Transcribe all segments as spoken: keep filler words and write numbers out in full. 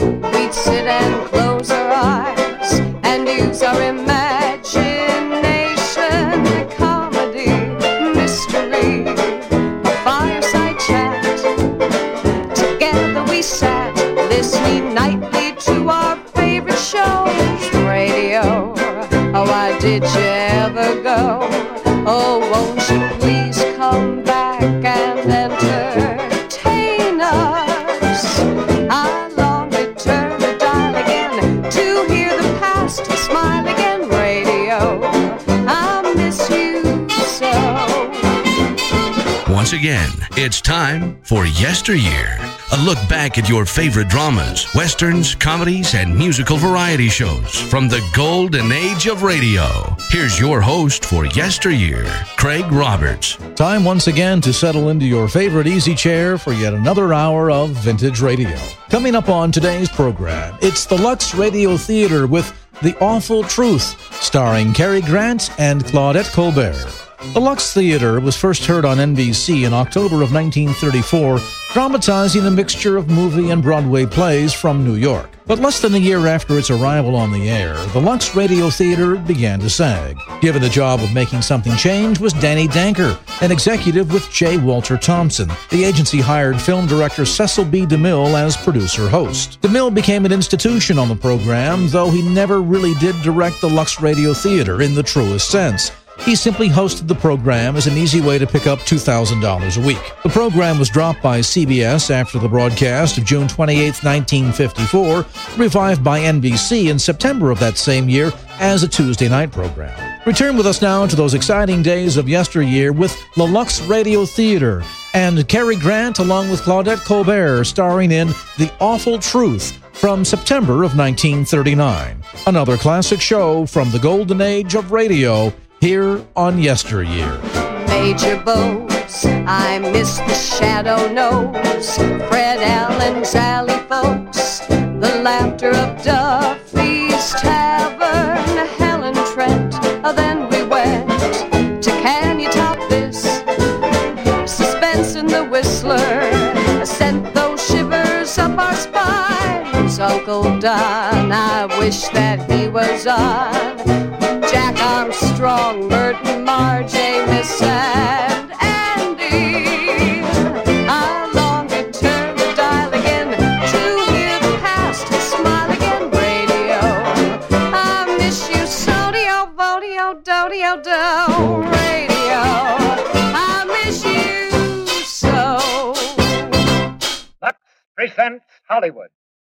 we'd sit and close our eyes and use our imagination. Comedy, mystery, a fireside chat. Together we sat, listening nightly to our favorite shows. Radio, oh, why did you ever go? Oh, won't you please come back and entertain us? I long to turn the dial again to hear the past smile again. Radio, I miss you so. Once again, it's time for Yesteryear. A look back at your favorite dramas, westerns, comedies, and musical variety shows from the golden age of radio. Here's your host for Yesteryear, Craig Roberts. Time once again to settle into your favorite easy chair for yet another hour of vintage radio. Coming up on today's program, it's the Lux Radio Theater with The Awful Truth, starring Cary Grant and Claudette Colbert. The Lux Theater was first heard on N B C in October of nineteen thirty-four, dramatizing a mixture of movie and Broadway plays from New York. But less than a year after its arrival on the air, the Lux Radio Theater began to sag. Given the job of making something change was Danny Danker, an executive with J. Walter Thompson. The agency hired film director Cecil B. DeMille as producer-host. DeMille became an institution on the program, though he never really did direct the Lux Radio Theater in the truest sense. He simply hosted the program as an easy way to pick up two thousand dollars a week. The program was dropped by C B S after the broadcast of June twenty-eighth, nineteen fifty-four, revived by N B C in September of that same year as a Tuesday night program. Return with us now to those exciting days of yesteryear with the Lux Radio Theater and Cary Grant along with Claudette Colbert starring in The Awful Truth from September of nineteen thirty-nine. Another classic show from the golden age of radio here on Yesteryear. Major Bose, I miss the Shadow Nose, Fred Allen's Alley folks, the laughter of Duffy's Tavern, Helen Trent. Then we went to Can You Top This? Suspense in the Whistler sent those shivers up our spines. Uncle Don, I wish that he was on. Jack Armstrong, Merton, Marjay, Miss and Andy. I long to turn the dial again to hear the past smile again. Radio, I miss you so. Dio, vodio, do-dio, do. Radio, I miss you so. Lux presents Hollywood.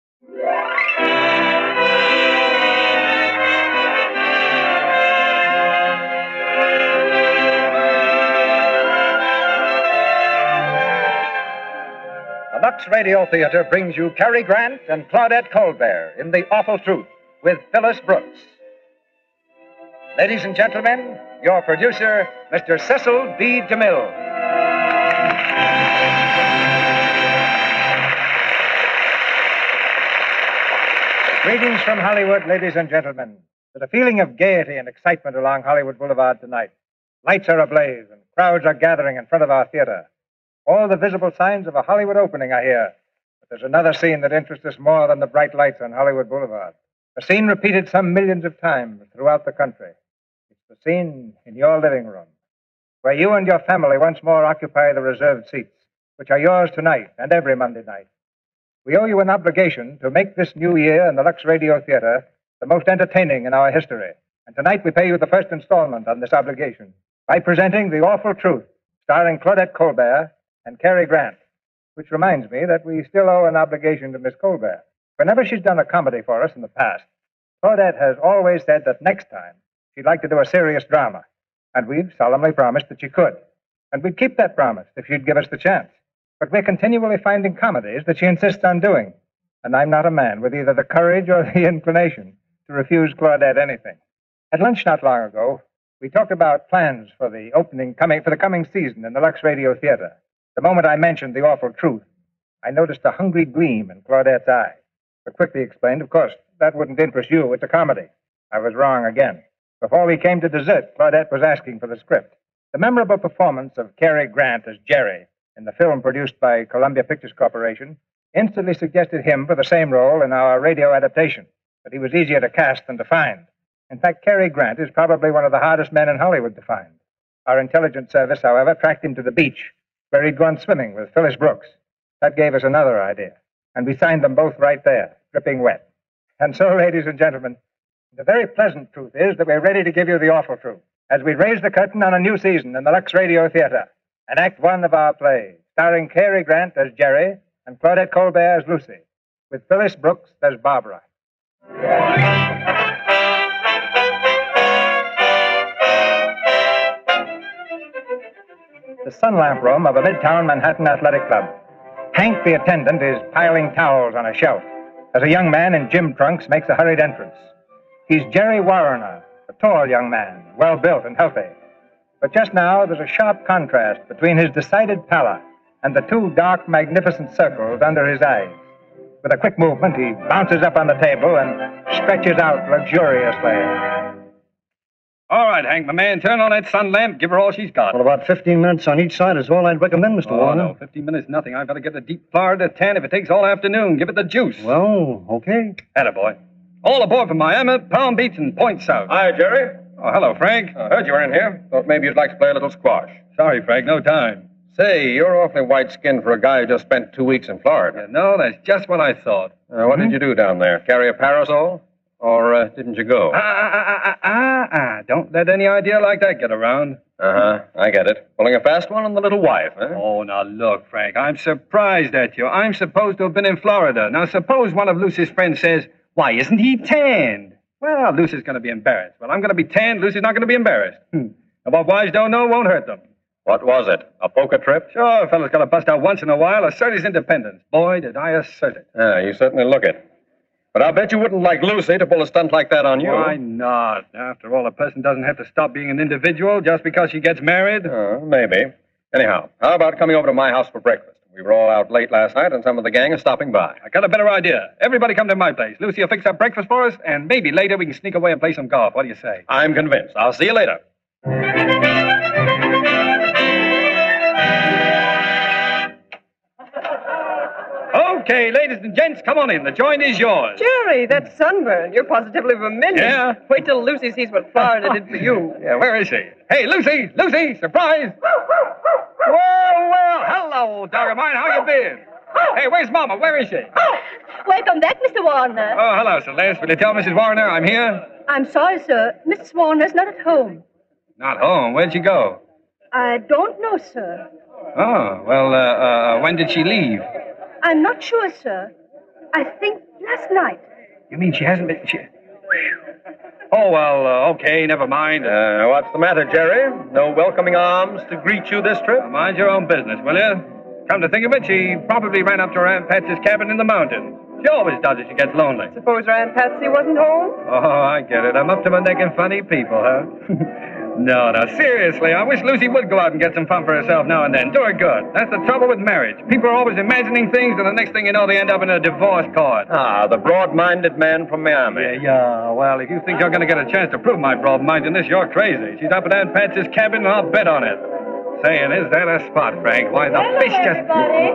The Lux Radio Theater brings you Cary Grant and Claudette Colbert in The Awful Truth with Phyllis Brooks. Ladies and gentlemen, your producer, Mister Cecil B. DeMille. Greetings from Hollywood, ladies and gentlemen. There's a feeling of gaiety and excitement along Hollywood Boulevard tonight. Lights are ablaze and crowds are gathering in front of our theater. All the visible signs of a Hollywood opening are here. But there's another scene that interests us more than the bright lights on Hollywood Boulevard. A scene repeated some millions of times throughout the country. It's the scene in your living room, where you and your family once more occupy the reserved seats, which are yours tonight and every Monday night. We owe you an obligation to make this new year in the Lux Radio Theater the most entertaining in our history. And tonight we pay you the first installment on this obligation by presenting The Awful Truth, starring Claudette Colbert and Cary Grant, which reminds me that we still owe an obligation to Miss Colbert. Whenever she's done a comedy for us in the past, Claudette has always said that next time she'd like to do a serious drama, and we've solemnly promised that she could. And we'd keep that promise if she'd give us the chance. But we're continually finding comedies that she insists on doing, and I'm not a man with either the courage or the inclination to refuse Claudette anything. At lunch not long ago, we talked about plans for the opening coming for the coming season in the Lux Radio Theater. The moment I mentioned The Awful Truth, I noticed a hungry gleam in Claudette's eye. But quickly explained, of course, that wouldn't interest you. It's a comedy. I was wrong again. Before we came to dessert, Claudette was asking for the script. The memorable performance of Cary Grant as Jerry in the film produced by Columbia Pictures Corporation instantly suggested him for the same role in our radio adaptation, but he was easier to cast than to find. In fact, Cary Grant is probably one of the hardest men in Hollywood to find. Our intelligence service, however, tracked him to the beach, where he'd gone swimming with Phyllis Brooks. That gave us another idea, and we signed them both right there, dripping wet. And so, ladies and gentlemen, the very pleasant truth is that we're ready to give you the awful truth as we raise the curtain on a new season in the Lux Radio Theater, an act one of our play, starring Cary Grant as Jerry and Claudette Colbert as Lucy, with Phyllis Brooks as Barbara. The sun lamp room of a midtown Manhattan athletic club. Hank, the attendant, is piling towels on a shelf as a young man in gym trunks makes a hurried entrance. He's Jerry Warrener, a tall young man, well-built and healthy. But just now, there's a sharp contrast between his decided pallor and the two dark, magnificent circles under his eyes. With a quick movement, he bounces up on the table and stretches out luxuriously. All right, Hank, my man, turn on that sun lamp, give her all she's got. Well, about fifteen minutes on each side is all I'd recommend, Mister Oh, Warner. no, fifteen minutes, nothing. I've got to get the deep Florida tan if it takes all afternoon. Give it the juice. Well, okay. Attaboy. All aboard from Miami, Palm Beach, and Point South. Hi, Jerry. Oh, hello, Frank. I heard you were in here. Thought maybe you'd like to play a little squash. Sorry, Frank, no time. Say, you're awfully white-skinned for a guy who just spent two weeks in Florida. Yeah, no, that's just what I thought. Uh, what Hmm? did you do down there? Carry a parasol? Or uh, didn't you go? Ah, ah, ah, ah, ah, ah. Don't let any idea like that get around. Uh-huh. I get it. Pulling a fast one on the little wife, huh? Oh, now look, Frank, I'm surprised at you. I'm supposed to have been in Florida. Now, suppose one of Lucy's friends says, why isn't he tanned? Well, Lucy's going to be embarrassed. Well, I'm going to be tanned. Lucy's not going to be embarrassed. Hmm. And what wives don't know won't hurt them. What was it? A poker trip? Sure, a fellow's got to bust out once in a while, assert his independence. Boy, did I assert it. Yeah, you certainly look it. But I'll bet you wouldn't like Lucy to pull a stunt like that on you. Why not? After all, a person doesn't have to stop being an individual just because she gets married. Uh, maybe. Anyhow, how about coming over to my house for breakfast? We were all out late last night, and some of the gang are stopping by. I got a better idea. Everybody come to my place. Lucy will fix up breakfast for us, and maybe later we can sneak away and play some golf. What do you say? I'm convinced. I'll see you later. Okay, ladies and gents, come on in. The joint is yours. Jerry, that sunburn. You're positively vermilion. Yeah? Wait till Lucy sees what Florida did for you. Yeah, where is she? Hey, Lucy! Lucy! Surprise! Well, well, hello, dog of mine. How you been? Hey, where's Mama? Where is she? Welcome back, Mister Warner. Oh, hello, Celeste. Will you tell Missus Warner I'm here? I'm sorry, sir. Missus Warner's not at home. Not home. Where'd she go? I don't know, sir. Oh, well, uh, uh, when did she leave? I'm not sure, sir. I think last night. You mean she hasn't been... She... Oh, well, uh, okay, never mind. Uh, what's the matter, Jerry? No welcoming arms to greet you this trip? Mind your own business, will you? Come to think of it, she probably ran up to her Aunt Patsy's cabin in the mountains. She always does if she gets lonely. Suppose her Aunt Patsy wasn't home? Oh, I get it. I'm up to my neck in funny people, huh? No, no, seriously, I wish Lucy would go out and get some fun for herself now and then. Do her good. That's the trouble with marriage. People are always imagining things, and the next thing you know, they end up in a divorce court. Ah, the broad-minded man from Miami. Yeah, yeah. Well, if you think you're going to get a chance to prove my broad-mindedness, you're crazy. She's up at Aunt Patsy's cabin, and I'll bet on it. Saying, is that a spot, Frank? Why, the Hello, fish just... everybody.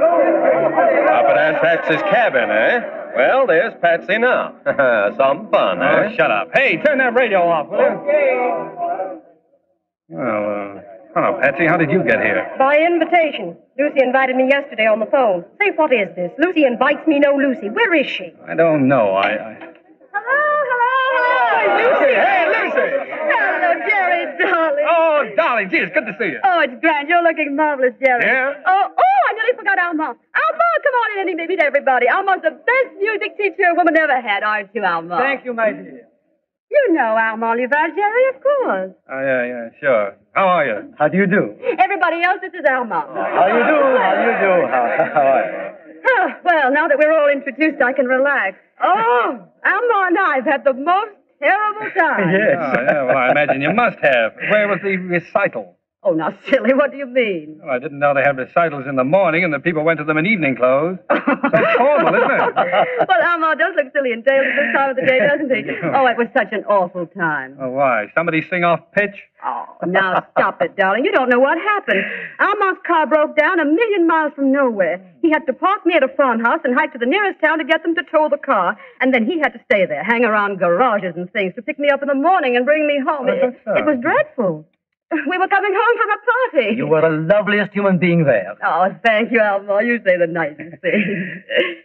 Up at Aunt Patsy's cabin, eh? Well, there's Patsy now. Some fun, Oh, eh? shut up. Hey, turn that radio off, will you? Well, uh, hello, Patsy. How did you get here? By invitation. Lucy invited me yesterday on the phone. Say, what is this? Lucy invites me, no Lucy. Where is she? I don't know. I... I... Hello, hello, hello. Lucy! Hey, Lucy! Hello, Jerry, darling. Oh, darling, gee, it's good to see you. Oh, it's grand. You're looking marvelous, Jerry. Yeah? Oh, oh, I nearly forgot Alma. Alma, come on in and meet everybody. Alma's the best music teacher a woman ever had, aren't you, Alma? Thank you, my dear. You know Alma Oliver, Jerry, of course. Oh, yeah, yeah, sure. How are you? How do you do? Everybody else, this is Alma. How you do? How you do? How, how are you? Oh, well, now that we're all introduced, I can relax. Oh, Alma and I have had the most terrible time. Yes. Oh, yeah, well, I imagine you must have. Where was the recital? Oh, now, silly, what do you mean? Well, I didn't know they had recitals in the morning and the people went to them in evening clothes. So formal, isn't it? Well, Alma does look silly in tails at this time of the day, doesn't he? Oh, it was such an awful time. Oh, why? Somebody sing off pitch? Oh, now stop it, darling. You don't know what happened. Alma's car broke down a million miles from nowhere. He had to park me at a farmhouse and hike to the nearest town to get them to tow the car. And then he had to stay there, hang around garages and things to pick me up in the morning and bring me home. Oh, it, so. it was dreadful. We were coming home from a party. You were the loveliest human being there. Oh, thank you, Alma. You say the nicest things.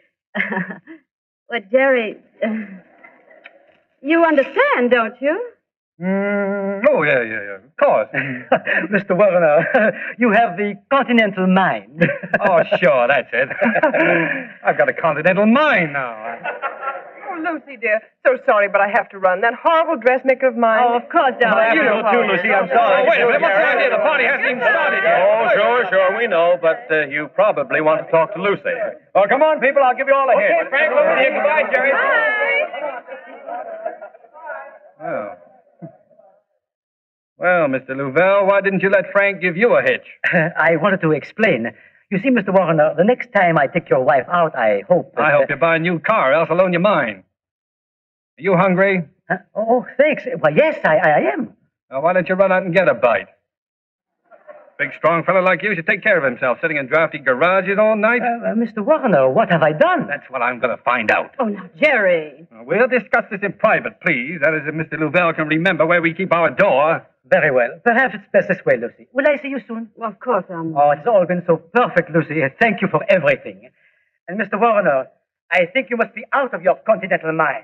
Well, Jerry, uh, you understand, don't you? Mm, oh, yeah, yeah, yeah. Of course. Mister Warner, you have the continental mind. Oh, sure, that's it. I've got a continental mind now. Oh, Lucy, dear. So sorry, but I have to run. That horrible dressmaker of mine. Oh, of course, darling. You know, too, Lucy. I'm sorry. Oh, wait a minute. What's the idea? The party hasn't even started yet. Oh, sure, sure, we know, but uh, you probably want to talk to Lucy. Oh, come on, people. I'll give you all a hint. Okay, Frank, over here. Goodbye, Jerry. Bye. Oh. Well, Mister Louvel, why didn't you let Frank give you a hitch? I wanted to explain. You see, Mister Warner, the next time I take your wife out, I hope... That, I hope you buy a new car, else I'll loan you mine. Are you hungry? Uh, oh, thanks. Well, yes, I, I, I am. Now, why don't you run out and get a bite? Big, strong fellow like you should take care of himself, sitting in drafty garages all night. Uh, uh, Mister Warner, what have I done? That's what I'm going to find out. Oh, now, Jerry. We'll discuss this in private, please. That is, if Mister Louvel can remember where we keep our door. Very well. Perhaps it's best this way, Lucy. Will I see you soon? Well, of course, Alma. Oh, it's all been so perfect, Lucy. Thank you for everything. And Mister Warner, I think you must be out of your continental mind.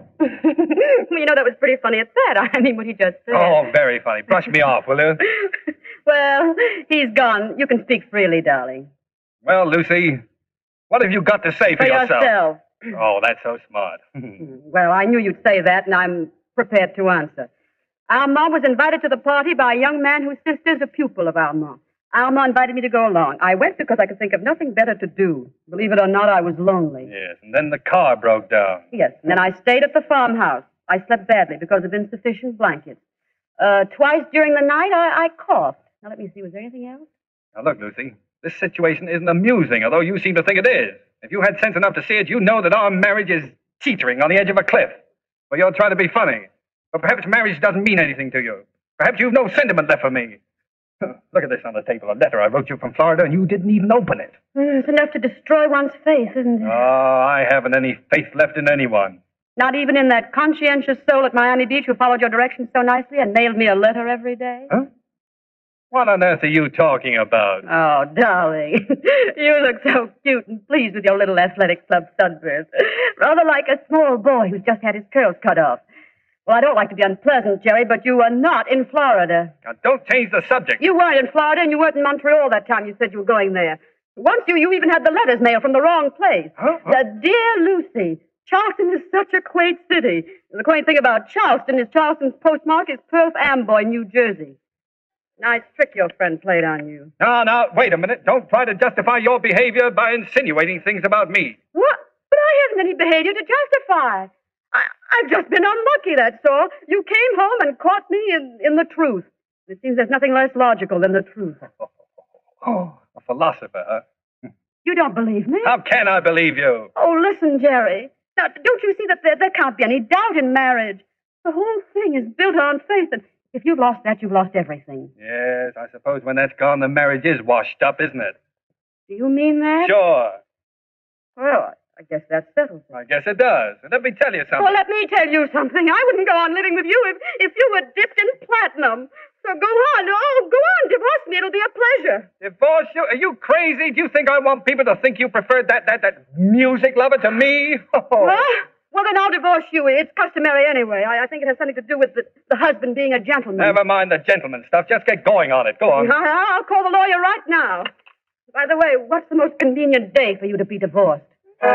You know, that was pretty funny at that. I mean, what he just said. Oh, very funny. Brush me off, will you? Well, he's gone. You can speak freely, darling. Well, Lucy, what have you got to say for, For yourself. Oh, that's so smart. Well, I knew you'd say that, and I'm prepared to answer. Alma was invited to the party by a young man whose sister's a pupil of Alma. Alma invited me to go along. I went because I could think of nothing better to do. Believe it or not, I was lonely. Yes, and then the car broke down. Yes, and then I stayed at the farmhouse. I slept badly because of insufficient blankets. Uh, twice during the night, I, I coughed. Now, let me see, was there anything else? Now, look, Lucy, this situation isn't amusing, although you seem to think it is. If you had sense enough to see it, you know that our marriage is teetering on the edge of a cliff. Well, you're trying to be funny. But perhaps marriage doesn't mean anything to you. Perhaps you've no sentiment left for me. Look at this on the table, a letter I wrote you from Florida, and you didn't even open it. Mm, it's enough to destroy one's faith, isn't it? Oh, I haven't any faith left in anyone. Not even in that conscientious soul at Miami Beach who followed your directions so nicely and mailed me a letter every day? Huh? What on earth are you talking about? Oh, darling, you look so cute and pleased with your little athletic club sundress. Rather like a small boy who's just had his curls cut off. Well, I don't like to be unpleasant, Jerry, but you were not in Florida. Now, don't change the subject. You weren't in Florida, and you weren't in Montreal that time you said you were going there. Once you, you even had the letters mailed from the wrong place. Huh? Uh, dear Lucy, Charleston is such a quaint city. The quaint thing about Charleston is Charleston's postmark is Perth Amboy, New Jersey. Nice trick your friend played on you. No, no, wait a minute. Don't try to justify your behavior by insinuating things about me. What? But I haven't any behavior to justify. I, I've just been unlucky, that's all. You came home and caught me in, in the truth. It seems there's nothing less logical than the truth. Oh, a philosopher, huh? You don't believe me? How can I believe you? Oh, listen, Jerry. Now, don't you see that there, there can't be any doubt in marriage? The whole thing is built on faith, and if you've lost that, you've lost everything. Yes, I suppose when that's gone, the marriage is washed up, isn't it? Do you mean that? Sure. Well, I guess that settles it. I guess it does. And let me tell you something. Well, let me tell you something. I wouldn't go on living with you if, if you were dipped in platinum. So go on. Oh, go on. Divorce me. It'll be a pleasure. Divorce you? Are you crazy? Do you think I want people to think you preferred that that that music lover to me? Oh. Well, well, then I'll divorce you. It's customary anyway. I, I think it has something to do with the, the husband being a gentleman. Never mind the gentleman stuff. Just get going on it. Go on. I, I'll call the lawyer right now. By the way, what's the most convenient day for you to be divorced? In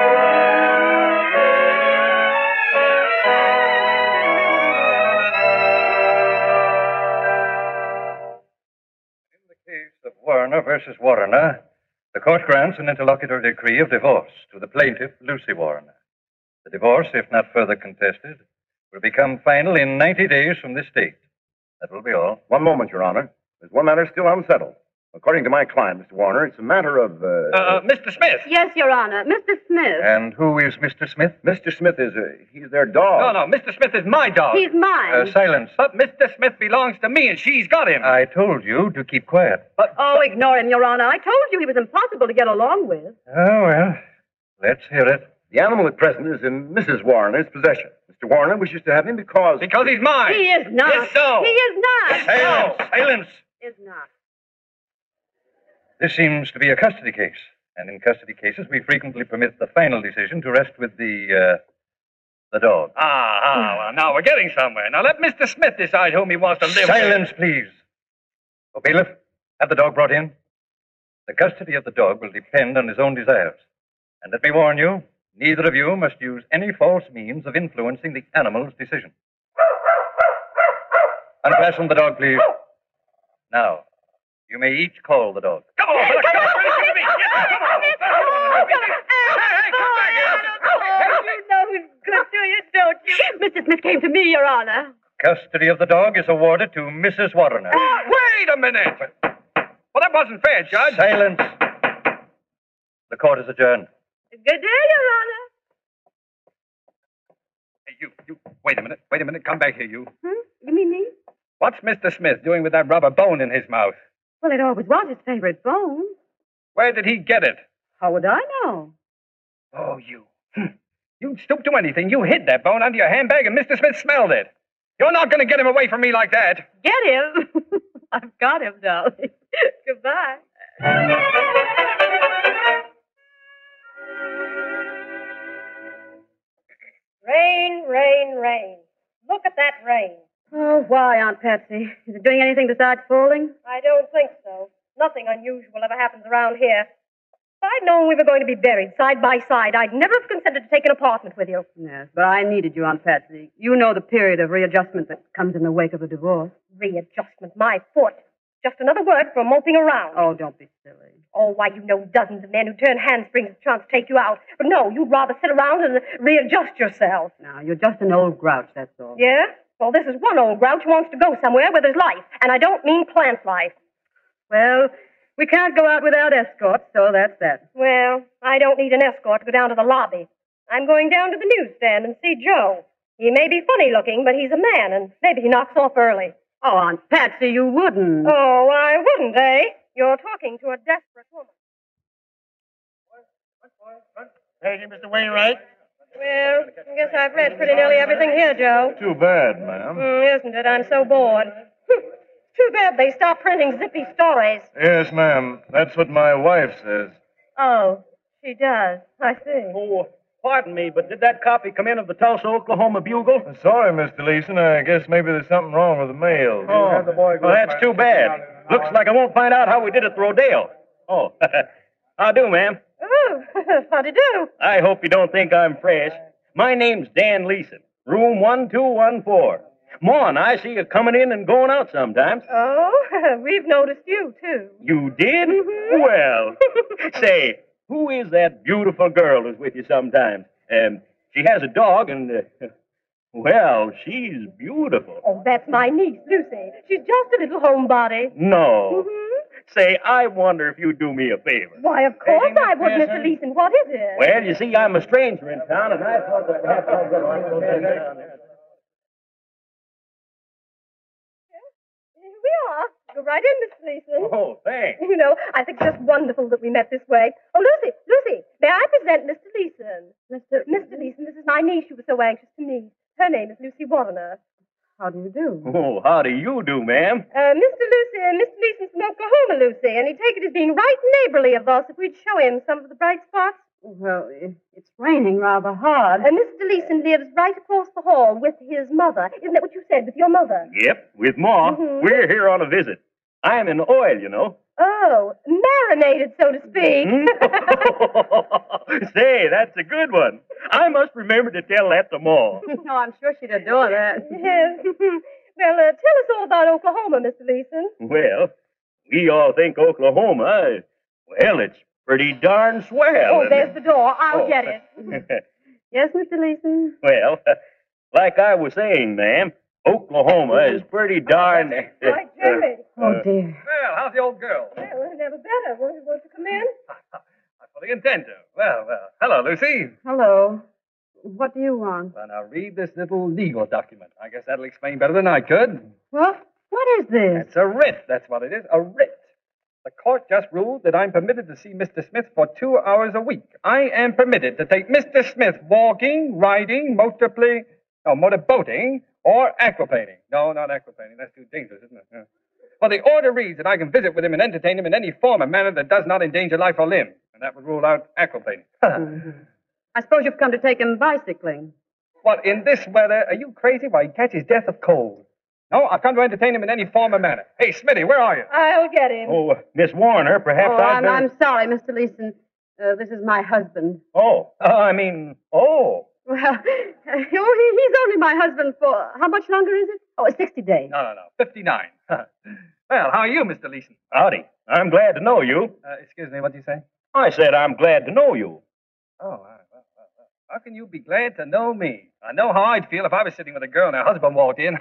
the case of Warner versus Warner, the court grants an interlocutory decree of divorce to the plaintiff, Lucy Warner. The divorce, if not further contested, will become final in ninety days from this date. That will be all. One moment, Your Honor. There's one matter still unsettled. According to my client, Mister Warner, it's a matter of, uh... Uh, Mister Smith. Yes, Your Honor. Mister Smith. And who is Mister Smith? Mister Smith is, uh, he's their dog. No, no, Mister Smith is my dog. He's mine. Uh, silence. But Mister Smith belongs to me, and she's got him. I told you to keep quiet. But, Oh, ignore him, Your Honor. I told you he was impossible to get along with. Oh, well, let's hear it. The animal at present is in Missus Warner's possession. Mister Warner wishes to have him because... Because he's mine. He is not. Yes, so. He is not. Silence! Silence! Is not. This seems to be a custody case. And in custody cases, we frequently permit the final decision to rest with the, uh, the dog. Ah, ah, well, now we're getting somewhere. Now let Mister Smith decide whom he wants to live Silence, please. Oh, bailiff, have the dog brought in. The custody of the dog will depend on his own desires. And let me warn you, neither of you must use any false means of influencing the animal's decision. Unfasten the dog, please. Now, you may each call the dog. Come on, fella, come on, come me. Yeah, come on. Hey, come back here. You know who's good to you, don't you? Mister Smith came to me, Your Honor. Custody of the dog is awarded to Missus Warner. Wait a minute. Well, that wasn't fair, Judge. Silence. The court is adjourned. Good day, Your Honor. Hey, you, you, wait a minute, wait a minute. Come back here, you. Hmm? You mean me? What's Mister Smith doing with that rubber bone in his mouth? Well, it always was his favorite bone. Where did he get it? How would I know? Oh, you. You'd stoop to anything. You hid that bone under your handbag, and Mister Smith smelled it. You're not going to get him away from me like that. Get him? I've got him, darling. Goodbye. Rain, rain, rain. Look at that rain. Oh, why, Aunt Patsy? Is it doing anything besides falling? I don't think so. Nothing unusual ever happens around here. If I'd known we were going to be buried side by side, I'd never have consented to take an apartment with you. Yes, but I needed you, Aunt Patsy. You know the period of readjustment that comes in the wake of a divorce. Readjustment, my foot. Just another word for moping around. Oh, don't be silly. Oh, why, you know dozens of men who turn handsprings at a chance to take you out. But no, you'd rather sit around and readjust yourself. Now, you're just an old grouch, that's all. Yeah? Well, this is one old grouch who wants to go somewhere where there's life. And I don't mean plant life. Well, we can't go out without escorts, so that's that. Well, I don't need an escort to go down to the lobby. I'm going down to the newsstand and see Joe. He may be funny looking, but he's a man, and maybe he knocks off early. Oh, Aunt Patsy, you wouldn't. Oh, I wouldn't, eh? You're talking to a desperate woman. Thank you, Mister Wainwright. Well, I guess I've read pretty nearly everything here, Joe. Too bad, ma'am. Mm, isn't it? I'm so bored. Too bad they stopped printing zippy stories. Yes, ma'am. That's what my wife says. Oh, she does. I see. Oh, pardon me, but did that copy come in of the Tulsa, Oklahoma Bugle? Sorry, Mister Leeson. I guess maybe there's something wrong with the mail. Oh, well, that's too bad. Looks like I won't find out how we did at the rodeo. Oh, how do, ma'am? Oh, how'd you do? I hope you don't think I'm fresh. My name's Dan Leeson, room one two one four. Mon, I see you coming in and going out sometimes. Oh, we've noticed you, too. You did? Mm-hmm. Well, say, who is that beautiful girl who's with you sometimes? Um, she has a dog, and, uh, well, she's beautiful. Oh, that's my niece, Lucy. She's just a little homebody. No. Mm-hmm. Say, I wonder if you'd do me a favor. Why, of course I would, Mister Leeson. What is it? Well, you see, I'm a stranger in town, and I thought that perhaps I'd just like to sit down there. Here we are. Go right in, Mister Leeson. Oh, thanks. You know, I think it's just wonderful that we met this way. Oh, Lucy, Lucy, may I present Mister Leeson? Mister Mister Leeson, this is my niece you were so anxious to meet. Her name is Lucy Warner. How do you do? Oh, how do you do, ma'am? Uh, Mister Lucy, uh, Mister Leeson's from Oklahoma, Lucy, and he'd take it as being right neighborly of us if we'd show him some of the bright spots. Well, it's raining rather hard. Uh, Mister Leeson lives right across the hall with his mother. Isn't that what you said, with your mother? Yep, with Ma. Mm-hmm. We're here on a visit. I'm in oil, you know. Oh, marinated, so to speak. Hmm? Say, that's a good one. I must remember to tell that to Ma. No, I'm sure she'd adore that. Yes. Well, uh, tell us all about Oklahoma, Mister Leeson. Well, we all think Oklahoma, well, it's pretty darn swell. Oh, there's the door. I'll Oh. get it. Yes, Mister Leeson? Well, like I was saying, ma'am, Oklahoma is pretty darn... Why, Jerry. Oh, dear. Well, how's the old girl? Well, never better. Won't, won't you come in? I fully intend to. Well, well. Hello, Lucy. Hello. What do you want? Well, now read this little legal document. I guess that'll explain better than I could. What? What is this? It's a writ. That's what it is. A writ. The court just ruled that I'm permitted to see Mister Smith for two hours a week. I am permitted to take Mister Smith walking, riding, motor play, no, motor boating, or aquaplaning. No, not aquaplaning. That's too dangerous, isn't it? Yeah. Well, the order reads that I can visit with him and entertain him in any form or manner that does not endanger life or limb. And that would rule out aquaplaning. Mm-hmm. I suppose you've come to take him bicycling. What, in this weather? Are you crazy? Why, he catches death of cold. No, I've come to entertain him in any form or manner. Hey, Smitty, where are you? I'll get him. Oh, uh, Miss Warner, perhaps oh, I'd I'm, better... I'm sorry, Mister Leeson. Uh, this is my husband. Oh, uh, I mean, oh. Well, uh, oh, he, he's only my husband for... How much longer is it? Oh, sixty days. No, no, no. fifty-nine. Well, how are you, Mister Leeson? Howdy. I'm glad to know you. Uh, excuse me, what did you say? I said I'm glad to know you. Oh, all right. Well, well, well. How can you be glad to know me? I know how I'd feel if I was sitting with a girl and her husband walked in.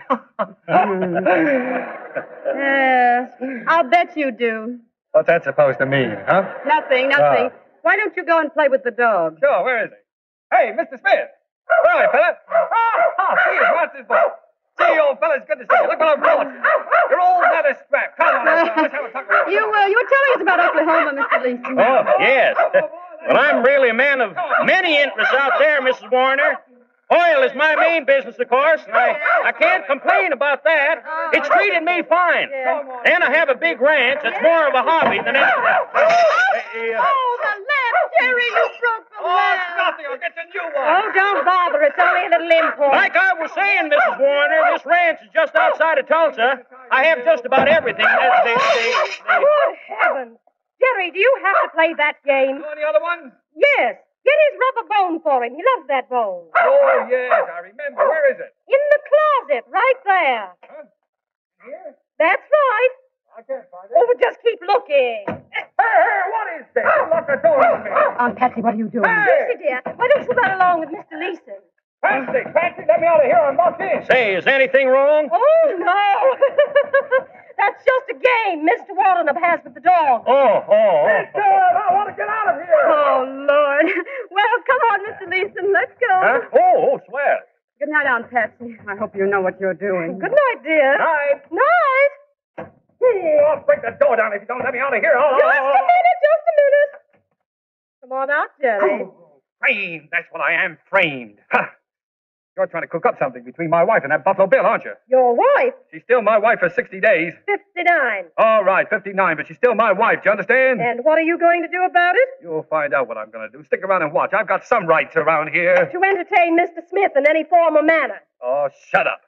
Yes, I'll bet you do. What's that supposed to mean, huh? Nothing, nothing. Oh. Why don't you go and play with the dog? Sure, where is he? Hey, Mister Smith. Where are you, fella? Oh, see, what's this boy? See, old fella, it's good to see you. Look what I brought you. You're all leather strapped. Come on, uh, let's have a talk about You, uh, you were telling us about Oklahoma, Mister Leeson. Oh, yes. Well, I'm really a man of many interests out there, Missus Warner. Oil is my main business, of course, and I, I can't complain about that. It's treated me fine. And I have a big ranch. It's more of a hobby than anything else. Oh, the lamp, Jerry, you broke the lamp. Oh, it's nothing. I'll get you a new one. Oh, don't bother. It's only a little import. Like I was saying, Missus Warner, this ranch is just outside of Tulsa. I have just about everything. That's the, the, the... Good heavens. Jerry, do you have to play that game? You any other ones? Yes. Get his rubber bone for him. He loves that bone. Oh, yes, I remember. Where is it? In the closet, right there. Huh? Here? That's right. I can't find it. Oh, but just keep looking. Hey, hey, what is this? You locked the door on me. Aunt Patsy, what are you doing? Hey! Lucy, dear, why don't you run along with Mister Leeson? Patsy, Patsy, let me out of here. I'm locked in. Say, is anything wrong? Oh, no. That's just a game Mister Waternup has with the dog. Oh, oh, oh. Mister, I want to get out of here. Oh, Lord. Well, come on, Mister Leeson. Let's go. Huh? Oh, oh, swell. Good night, Aunt Patsy. I hope you know what you're doing. Good night, dear. Night. Night. Ooh, I'll break the door down if you don't let me out of here. Oh, Just a minute, just a minute. Come on out, Jerry. Oh, framed. That's what I am, framed. Ha. You're trying to cook up something between my wife and that Buffalo Bill, aren't you? Your wife? She's still my wife for sixty days. fifty-nine. All right, fifty-nine, but she's still my wife. Do you understand? And what are you going to do about it? You'll find out what I'm going to do. Stick around and watch. I've got some rights around here. To entertain Mister Smith in any form or manner. Oh, shut up.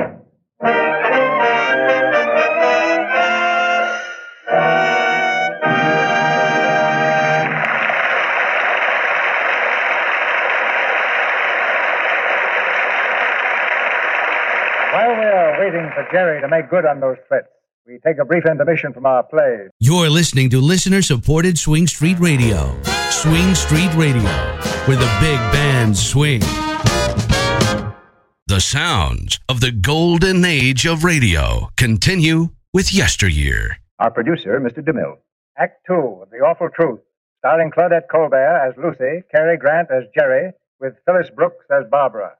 While we are waiting for Jerry to make good on those threats, we take a brief intermission from our plays. You're listening to listener-supported Swing Street Radio. Swing Street Radio, where the big bands swing. The sounds of the golden age of radio continue with Yesteryear. Our producer, Mister DeMille. Act two of The Awful Truth, starring Claudette Colbert as Lucy, Cary Grant as Jerry, with Phyllis Brooks as Barbara.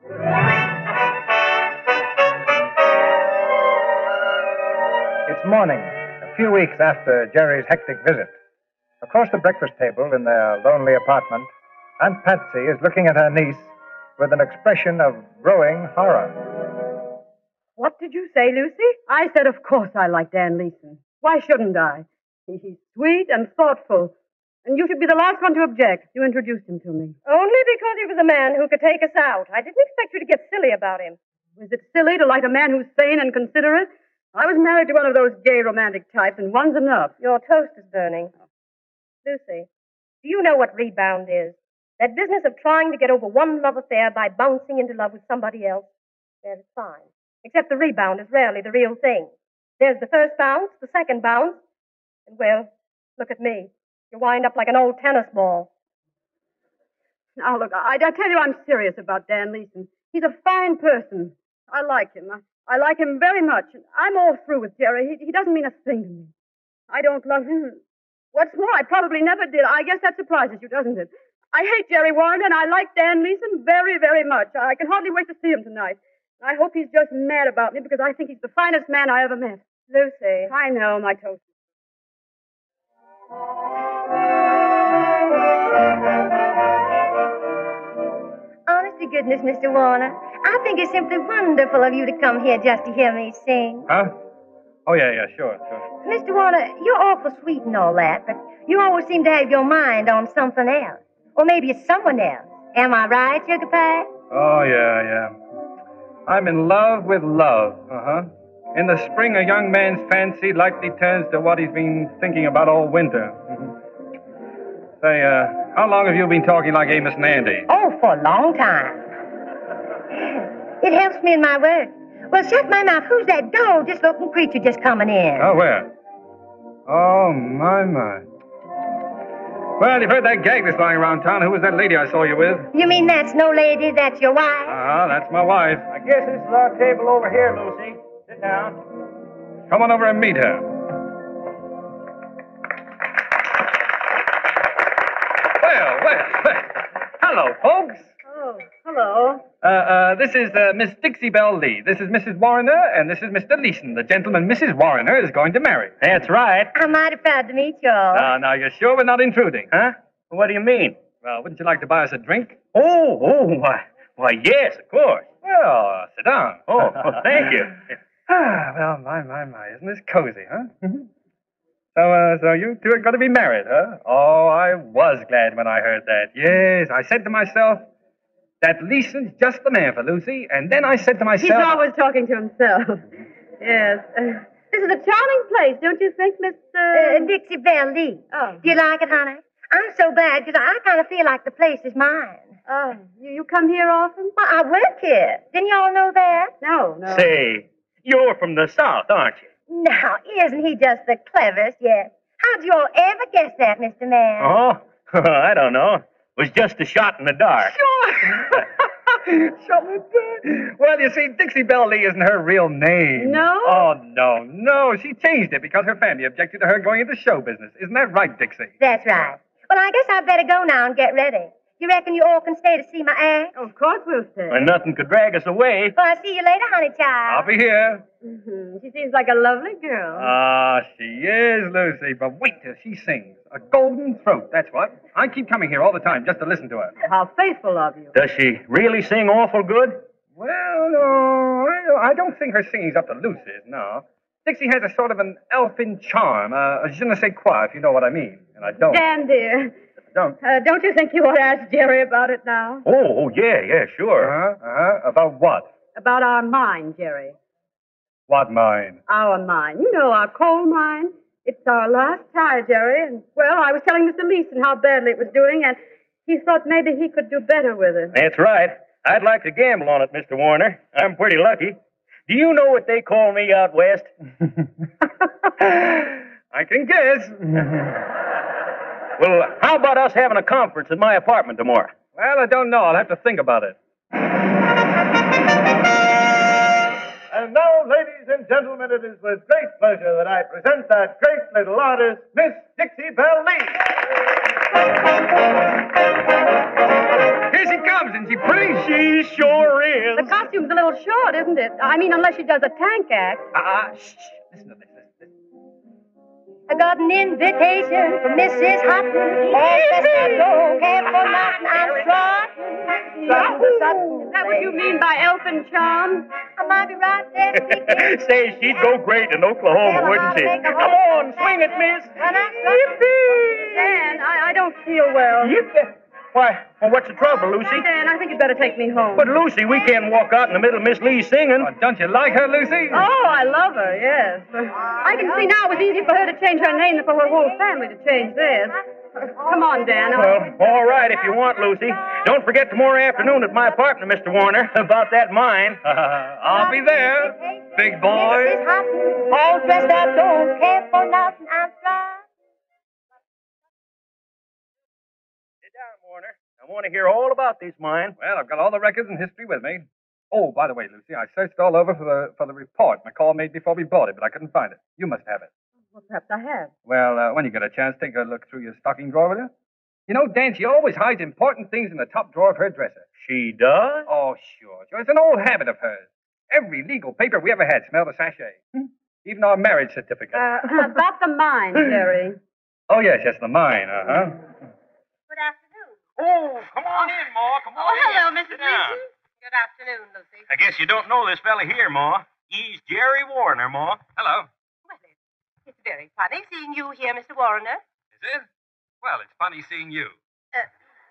It's morning, a few weeks after Jerry's hectic visit. Across the breakfast table in their lonely apartment, Aunt Patsy is looking at her niece with an expression of growing horror. What did you say, Lucy? I said, of course I like Dan Leeson. Why shouldn't I? He's sweet and thoughtful. And you should be the last one to object. You introduced him to me. Only because he was a man who could take us out. I didn't expect you to get silly about him. Is it silly to like a man who's sane and considerate? I was married to one of those gay romantic types, and one's enough. Your toast is burning. Lucy, do you know what rebound is? That business of trying to get over one love affair by bouncing into love with somebody else? Well, it's fine. Except the rebound is rarely the real thing. There's the first bounce, the second bounce, and, well, look at me. You wind up like an old tennis ball. Now, look, I, I tell you I'm serious about Dan Leeson. He's a fine person. I like him. I, I like him very much. I'm all through with Jerry. He, he doesn't mean a thing to me. I don't love him. What's more, I probably never did. I guess that surprises you, doesn't it? I hate Jerry Warren, and I like Dan Leeson very, very much. I can hardly wait to see him tonight. I hope he's just mad about me because I think he's the finest man I ever met. Lucy. I know, my toast. Honest to goodness, Mister Warner, I think it's simply wonderful of you to come here just to hear me sing. Huh? Oh, yeah, yeah, sure, sure. Mister Warner, you're awful sweet and all that, but you always seem to have your mind on something else. Or maybe it's someone else. Am I right, Sugar Pie? Oh, yeah, yeah. I'm in love with love, uh-huh. In the spring, a young man's fancy likely turns to what he's been thinking about all winter. Mm-hmm. Say, uh, how long have you been talking like Amos and Andy? Oh, for a long time. It helps me in my work. Well, shut my mouth. Who's that gold-just-looking creature just coming in? Oh, where? Oh, my, my. Well, you've heard that gag that's lying around town. Who was that lady I saw you with? You mean that's no lady, that's your wife? Uh-huh, that's my wife. I guess this is our table over here, Lucy. Sit down. Come on over and meet her. Well, well, well. Hello, folks. Oh, hello. Uh, uh, this is uh, Miss Dixie Belle Lee. This is Missus Warrener, and this is Mister Leeson, the gentleman Missus Warrener is going to marry. That's right. I'm mighty proud to meet y'all. Now, now, you're sure we're not intruding? Huh? What do you mean? Well, wouldn't you like to buy us a drink? Oh, oh, why, why, yes, of course. Well, uh, sit down. Oh, well, thank you. Ah, well, my, my, my, isn't this cozy, huh? Mm-hmm. So, uh, so you two are going to be married, huh? Oh, I was glad when I heard that. Yes, I said to myself, that Leeson's just the man for Lucy, and then I said to myself... He's always talking to himself. Yes. Uh, this is a charming place, don't you think, Miss... Uh... Uh, Dixie Belle Lee. Oh. Do you like it, honey? I'm so glad, because I kind of feel like the place is mine. Oh, you, you come here often? Well, I work here. Didn't y'all know that? No, no. Say, you're from the South, aren't you? Now, isn't he just the cleverest, yes? How'd you all ever guess that, Mister Man? Oh, I don't know. It was just a shot in the dark. Sure. Shot in the dark. Well, you see, Dixie Belle Lee isn't her real name. No? Oh, no, no. She changed it because her family objected to her going into show business. Isn't that right, Dixie? That's right. Well, I guess I'd better go now and get ready. You reckon you all can stay to see my act? Of course we'll stay. And nothing could drag us away. Well, I'll see you later, honey child. I'll be here. Mm-hmm. She seems like a lovely girl. Ah, she is, Lucy. But wait till she sings. A golden throat, that's what. I keep coming here all the time just to listen to her. How faithful of you. Does she really sing awful good? Well, no, I don't think her singing's up to Lucy's, no. Dixie has a sort of an elfin charm, uh, a je ne sais quoi, if you know what I mean. And I don't. Dan, dear. Don't. Uh, don't you think you ought to ask Jerry about it now? Oh, oh yeah, yeah, sure. Uh-huh, uh-huh. About what? About our mine, Jerry. What mine? Our mine. You know, our coal mine. It's our last tie, Jerry. And, well, I was telling Mister Leeson how badly it was doing, and he thought maybe he could do better with it. That's right. I'd like to gamble on it, Mister Warner. I'm pretty lucky. Do you know what they call me out west? I can guess. Well, how about us having a conference at my apartment tomorrow? Well, I don't know. I'll have to think about it. And now, ladies and gentlemen, it is with great pleasure that I present that great little artist, Miss Dixie Belle Lee. Here she comes, isn't she pretty? She sure is. The costume's a little short, isn't it? I mean, unless she does a tank act. Uh-uh. Shh, shh. Listen to this. I got an invitation from Missus Hutton. All dressed up, don't care for nothing. I'm strutting. Is that what you mean by elfin charm? I might be right there speaking. Say, she'd go great in Oklahoma, wouldn't she? Come on, swing it, miss. Yippee! Dan, I, I don't feel well. Yippee! Why, well, what's the trouble, Lucy? Dan, I think you'd better take me home. But, Lucy, we can't walk out in the middle of Miss Lee singing. Oh, don't you like her, Lucy? Oh, I love her, yes. I can see now it was easy for her to change her name than for her whole family to change theirs. Come on, Dan. Well, all right, if you want, Lucy. Don't forget tomorrow afternoon at my apartment, Mister Warner, about that mine. I'll be there, big boy. Missus Hutton, all dressed up, don't care for nothing. I'm strutting. Sit down, Warner. I want to hear all about this mine. Well, I've got all the records and history with me. Oh, by the way, Lucy, I searched all over for the for the report McCall made before we bought it, but I couldn't find it. You must have it. Well, perhaps I have. Well, uh, when you get a chance, take a look through your stocking drawer, will you? You know, Dan, she always hides important things in the top drawer of her dresser. She does? Oh, sure, sure. It's an old habit of hers. Every legal paper we ever had smelled the sachet. Hmm? Even our marriage certificate. Uh, about the mine, Jerry. Oh, yes, yes, the mine, uh-huh. Good afternoon. Oh, come on in, Ma. Come on Oh, in. hello, Missus Sit down. Leeson. Good afternoon, Lucy. I guess you don't know this fella here, Ma. He's Jerry Warner, Ma. Hello. Well, it, it's very funny seeing you here, Mister Warner. Is it? Well, it's funny seeing you. Uh,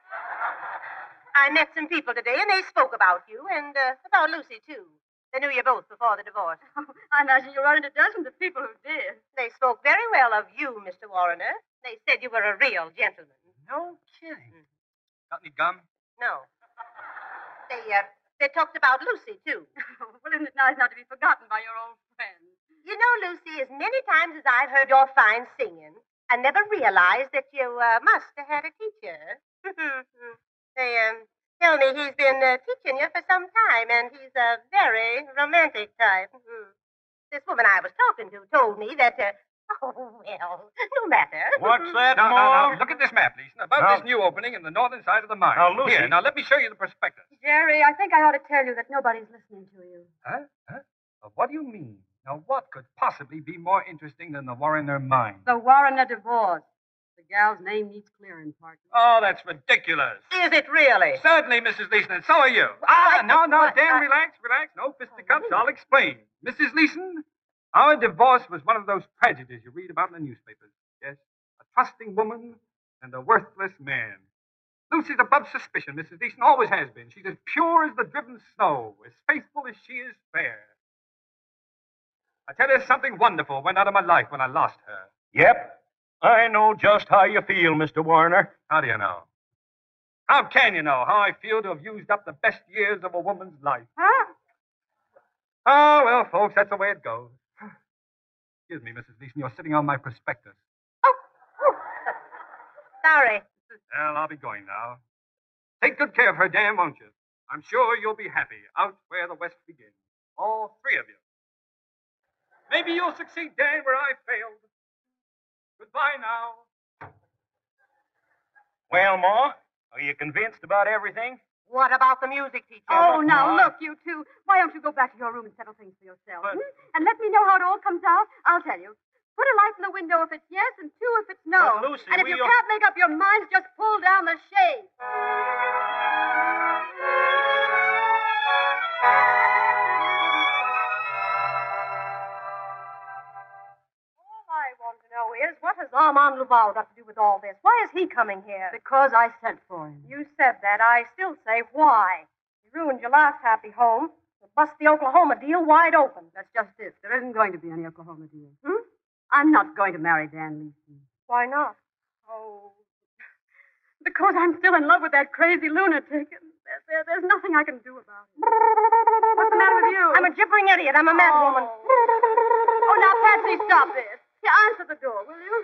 I met some people today, and they spoke about you, and uh, about Lucy, too. They knew you both before the divorce. I imagine you run into dozens of people who did. They spoke very well of you, Mister Warner. They said you were a real gentleman. No kidding. Got any gum? No. They, uh, they talked about Lucy, too. Well, isn't it nice not to be forgotten by your old friends? You know, Lucy, as many times as I've heard your fine singing, I never realized that you uh, must have had a teacher. They um, tell me he's been uh, teaching you for some time, and he's a very romantic type. This woman I was talking to told me that, uh, oh, well, no matter. What's that, No, no, Ma? no. Look at this map, Lisa. About No. this new opening in the northern side of the mine. Now, Lucy- Here, now let me show you the prospectus. Jerry, I think I ought to tell you that nobody's listening to you. Huh? Huh? Well, what do you mean? Now, what could possibly be more interesting than the Warrener mine? The Warrener divorce. The gal's name needs clearing, partner. Oh, that's ridiculous. Is it really? Certainly, Missus Leeson, and so are you. Ah, I- no, no, what- Dan, I- relax, relax. No fisticuffs. I'll explain. Missus Leeson, our divorce was one of those tragedies you read about in the newspapers. Yes, a trusting woman and a worthless man. Lucy's above suspicion, Missus Leeson, always has been. She's as pure as the driven snow, as faithful as she is fair. I tell you, something wonderful went out of my life when I lost her. Yep. I know just how you feel, Mister Warner. How do you know? How can you know how I feel to have used up the best years of a woman's life? Huh? Oh, well, folks, that's the way it goes. Excuse me, Missus Leeson, you're sitting on my prospectus. Oh, oh. Sorry. Well, I'll be going now. Take good care of her, Dan, won't you? I'm sure you'll be happy out where the West begins. All three of you. Maybe you'll succeed, Dan, where I failed. Goodbye now. Well, Ma, are you convinced about everything? What about the music teacher? Oh, Look, now, Ma. look, you two. Why don't you go back to your room and settle things for yourself? But- hmm? And let me know how it all comes out. I'll tell you. Put a light in the window if it's yes, and two if it's no. But, Lucy, and if we you are- can't make up your minds, just pull down the shade. All I want to know is, what has Armand Laval got to do with all this? Why is he coming here? Because I sent for him. You said that. I still say, why? You ruined your last happy home. You bust the Oklahoma deal wide open. That's just it. There isn't going to be any Oklahoma deal. Hmm? I'm not going to marry Dan Leeson. Why not? Oh, because I'm still in love with that crazy lunatic. There, there, there's nothing I can do about it. What's the matter with you? I'm a gibbering idiot. I'm a mad oh. woman. Oh, now, Patsy, stop this. Yeah, answer the door, will you?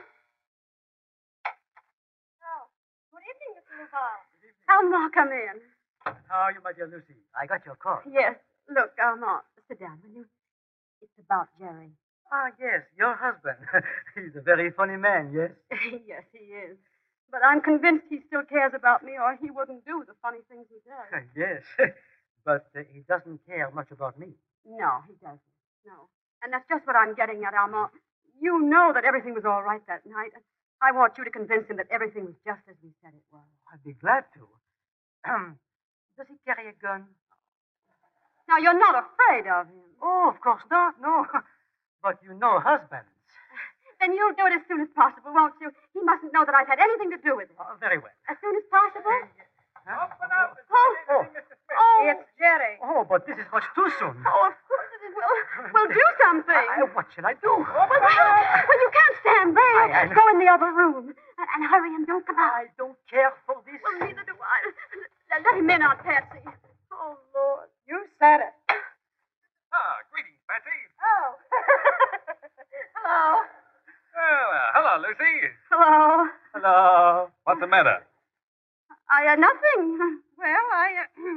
Oh, good evening, Mister Laval. Alma, come in. How are you, my dear Lucy? I got your call. Yes. Look, Alma, sit down, will you? It's about Jerry. Ah, yes, your husband. He's a very funny man, yes? Yes, he is. But I'm convinced he still cares about me, or he wouldn't do the funny things he does. Yes, but uh, he doesn't care much about me. No, he doesn't. No. And that's just what I'm getting at, Alma. You know that everything was all right that night. I want you to convince him that everything was just as we said it was. I'd be glad to. Does he carry a gun? Now, you're not afraid of him. Oh, of course not, no. But you know husbands. Then you'll do it as soon as possible, won't you? He mustn't know that I've had anything to do with it. Oh, very well. As soon as possible? Open up. It's Oh, Oh, oh, It's Jerry. oh, but this is much too soon. oh, of course it is. We'll, we'll do something. I, what shall I do? Well, well, you can't stand there. I- I- Go in the other room. And, and hurry and don't come out. I don't care for this. Well, neither do I. Let, let him in, Aunt Patsy. Oh, Lord. You said it. Ah, greetings, Patsy. Oh. Hello. Well, uh, hello, Lucy. Hello. Hello. What's the matter? I, uh, nothing. Well, I, uh, I guess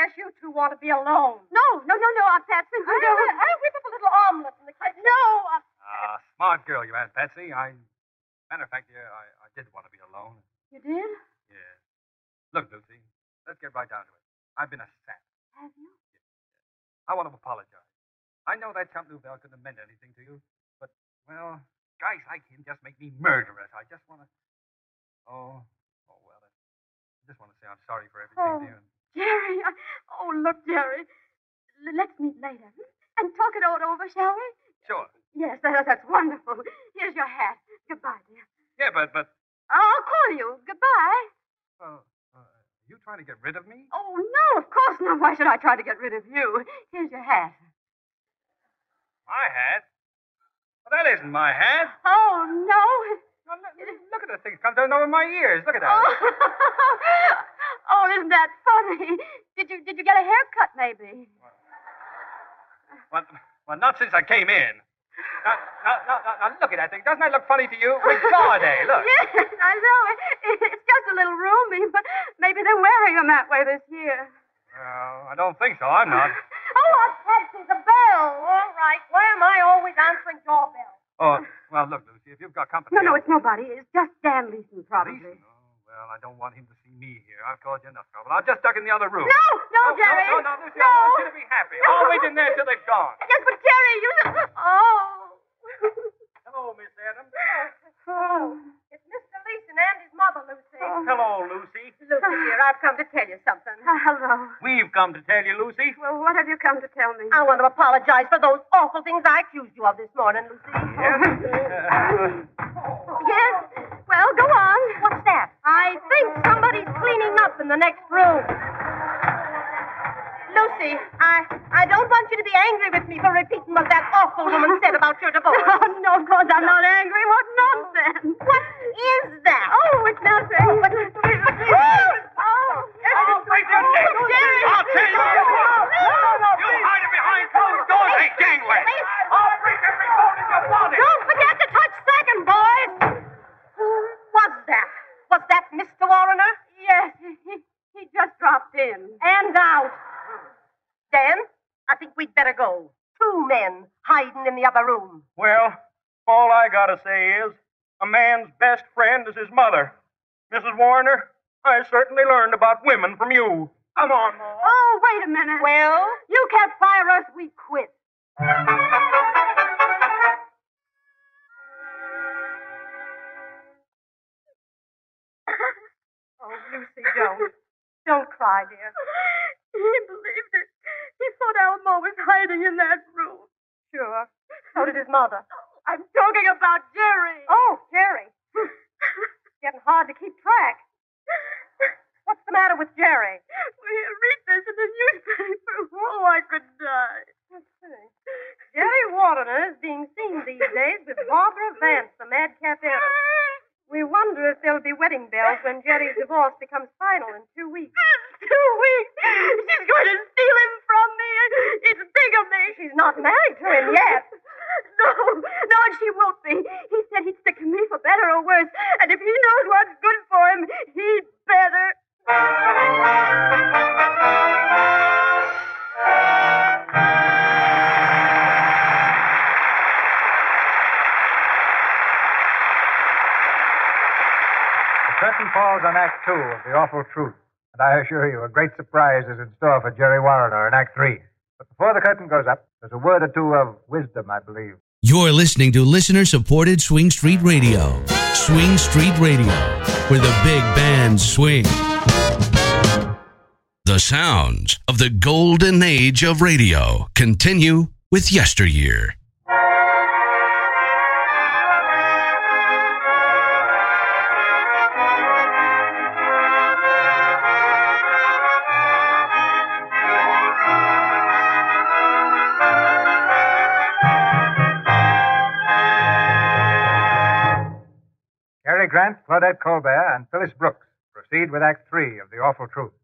guess you two want to be alone. No, no, no, no, Aunt Patsy. We I, don't. I whip up a little omelet in the kitchen. No. Uh, Ah, smart girl, you Aunt Patsy. I, matter of fact, yeah, I, I did want to be alone. you did? Yeah. Look, Lucy, let's get right down to it. I've been a sap. Have you? I want to apologize. I know that chump Lou Bell couldn't have meant anything to you, but, well, guys like him just make me murderous. I just want to... Oh, oh, well, I just want to say I'm sorry for everything, Oh, dear. Jerry. I, oh, look, Jerry. L- let's meet later and talk it all over, shall we? Sure. Yes, that, that's wonderful. Here's your hat. Goodbye, dear. Yeah, but, but, I'll call you. Goodbye. uh, uh, you trying to get rid of me? Oh, no, of course not. Why should I try to get rid of you? Here's your hat. My hat? Well, that isn't my hat. Oh, no. Well, look, look at the thing comes down over my ears. Look at that. Oh. Oh, isn't that funny? Did you did you get a haircut, maybe? Well, well, not since I came in. Now, now, now, now, now, look at that thing. Doesn't that look funny to you? Regardez, look. Yes, I know. It, it's just a little roomy, but maybe they're wearing them that way this year. Well, I don't think so. I'm not. Oh, Aunt Patsy, the bell. All right. Why am I always answering doorbells? Oh, well, look, Lucy, if you've got company... No, no, it's nobody. It's just Dan Leeson, probably. Leeson? Oh, well, I don't want him to see me here. I've caused you enough trouble. I'll just duck in the other room. No, no, Jerry. No, no, no, Lucy, No. I want you to be happy. No. I'll wait in there till they've gone. Yes, but Jerry, you... Oh. Hello, Miss Adams. Oh, it's Mister Leeson and his mother, Lucy. Hello, Lucy. Lucy, dear, I've come to tell you something. Uh, hello. We've come to tell you, Lucy. Well, what have you come to tell me? I want to apologize for those awful things I accused you of this morning, Lucy. Yes? Well, go on. What's that? I think somebody's cleaning up in the next room. Lucy, I I don't want you to be angry with me for repeating what that awful woman said about your divorce. Oh, no, of course I'm not angry. What nonsense. What is that? Oh, it's nothing. But, but, but, oh, oh, I'll break your neck. Oh, Jerry. I'll tell you. No, no, no, You hide it behind closed doors, hey, Gangway. I'll break every bone in your body. Don't forget to touch second, boys. Who was that? Was that Mister Warrener? Yes, he, he just dropped in. And out. Dan, I think we'd better go. Two men hiding in the other room. Well, all I gotta say is, a man's best friend is his mother. Missus Warner, I certainly learned about women from you. Come on, Ma. Oh, wait a minute. Well? You can't fire us. We quit. Oh, Lucy, don't. Don't cry, dear. He believed it. He thought Alma was hiding in that room. Sure. So did his mother. I'm talking about Jerry. Oh, Jerry. It's getting hard to keep track. What's the matter with Jerry? We read this in the newspaper. Oh, I could die. Let's see. Jerry Wardener is being seen these days with Barbara Vance, the madcap heiress. We wonder if there'll be wedding bells when Jerry's divorce becomes final in two weeks. Two weeks? She's going to steal him from me. It's bigamy. She's not married to him yet. No, no, she won't be. He said he'd stick to me for better or worse. And if he knows what's good for him, he'd better. The curtain falls on Act Two of The Awful Truth, and I assure you a great surprise is in store for Jerry Warrener in Act Three. But before the curtain goes up, there's a word or two of wisdom, I believe. You're listening to listener-supported Swing Street Radio. Swing Street Radio, where the big bands swing. The sounds of the golden age of radio continue with Yesteryear. Cary Grant, Claudette Colbert, and Phyllis Brooks proceed with Act Three of The Awful Truth.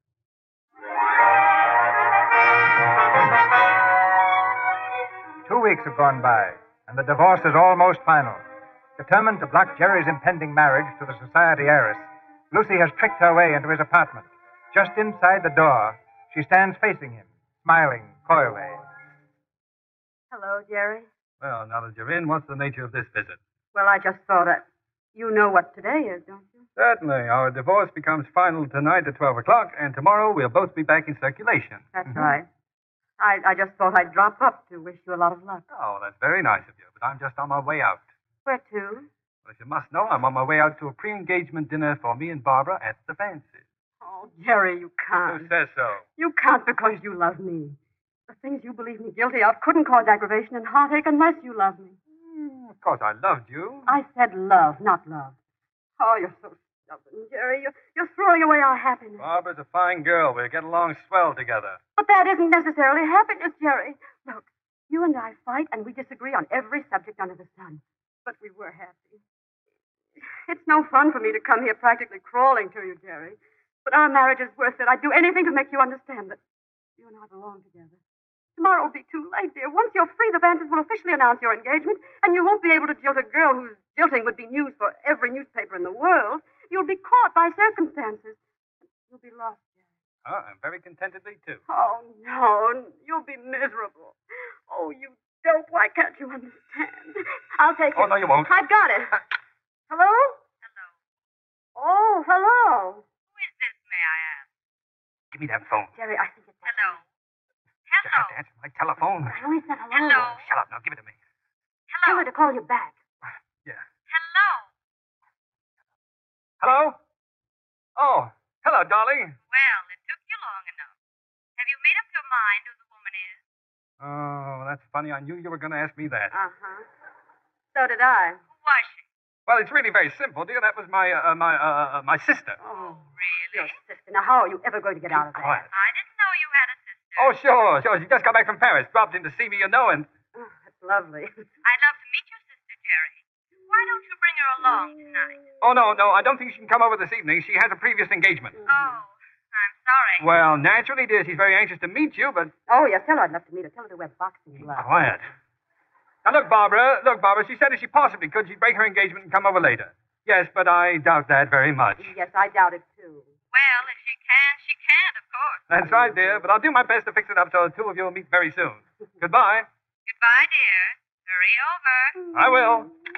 Two weeks have gone by, and the divorce is almost final. Determined to block Jerry's impending marriage to the society heiress, Lucy has tricked her way into his apartment. Just inside the door, She stands facing him, smiling coyly. Hello, Jerry. Well, now that you're in, what's the nature of this visit? Well, I just thought that you know what today is, don't you? Certainly. Our divorce becomes final tonight at twelve o'clock, and tomorrow we'll both be back in circulation. That's mm-hmm. right. I, I just thought I'd drop up to wish you a lot of luck. Oh, that's very nice of you, but I'm just on my way out. Where to? Well, as you must know, I'm on my way out to a pre-engagement dinner for me and Barbara at the Fancy. Oh, Jerry, you can't. Who says so? You can't because you love me. The things you believe me guilty of couldn't cause aggravation and heartache unless you love me. Mm, of course, I loved you. I said love, not love. Oh, you're so stubborn, Jerry. You're, you're throwing away our happiness. Barbara's a fine girl. We'll get along swell together. But that isn't necessarily happiness, Jerry. Look, you and I fight and we disagree on every subject under the sun. But we were happy. It's no fun for me to come here practically crawling to you, Jerry. But our marriage is worth it. I'd do anything to make you understand that you and I belong together. Tomorrow will be too late, dear. Once you're free, the Vances will officially announce your engagement, and you won't be able to jilt a girl whose jilting would be news for every newspaper in the world. You'll be caught by circumstances. You'll be lost, Jerry. Oh, and very contentedly, too. Oh, no. You'll be miserable. Oh, you dope. Why can't you understand? I'll take it. Oh, no, you won't. I've got it. Hello? Hello. Oh, hello. Who is this, may I ask? Give me that phone. Jerry, I think it's... Hello. You have to answer my telephone. I only said hello. Hello. Shut up now. Give it to me. Hello. Tell her to call you back. Yeah. Hello. Hello? Oh, hello, darling. Well, it took you long enough. Have you made up your mind who the woman is? Oh, that's funny. I knew you were going to ask me that. Uh-huh. So did I. Who was she? Well, it's really very simple, dear. That was my, uh, my, uh, my sister. Oh, really? Your sister. Now, how are you ever going to get out of there? Quiet. I didn't know you had a sister. Oh, sure, sure. She just got back from Paris. Dropped in to see me, you know, and... Oh, that's lovely. I'd love to meet your sister, Jerry. Why don't you bring her along tonight? Oh, no, no. I don't think she can come over this evening. She has a previous engagement. Oh, I'm sorry. Well, naturally, dear, she's very anxious to meet you, but... Oh, yes, tell her I'd love to meet her. Tell her to wear boxing gloves. Quiet. Now, look, Barbara. Look, Barbara, she said if she possibly could, she'd break her engagement and come over later. Yes, but I doubt that very much. Yes, I doubt it, too. Well, if she can, she can, of course. That's right, dear, but I'll do my best to fix it up so the two of you will meet very soon. Goodbye. Goodbye, dear. Hurry over. I will.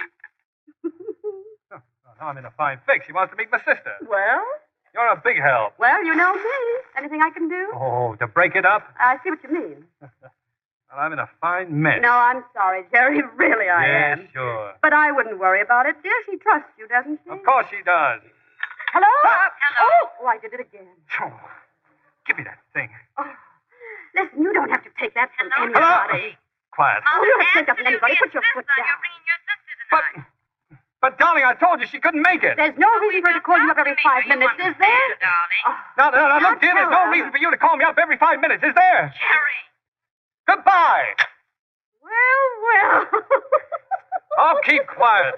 Oh, now I'm in a fine fix. She wants to meet my sister. Well? You're a big help. Well, you know me. Anything I can do? Oh, to break it up? I see what you mean. Well, I'm in a fine mess. No, I'm sorry, Jerry. Really, I yes, am. sure. But I wouldn't worry about it, dear. She trusts you, doesn't she? Of course she does. Hello? Hello. Oh, I did it again. Oh, give me that thing. Oh, listen, you don't have to take that from Hello? anybody. Hello? Quiet. Oh, you don't have to take that from anybody. Put your foot down. You're bringing your sister But, tonight. but, darling, I told you she couldn't make it. There's no reason for her to call you up every five minutes, is there? Darling. Oh, No, no, no, look, dear, there's no her. reason for you to call me up every five minutes, is there? Jerry. Goodbye. well, well. I'll keep quiet.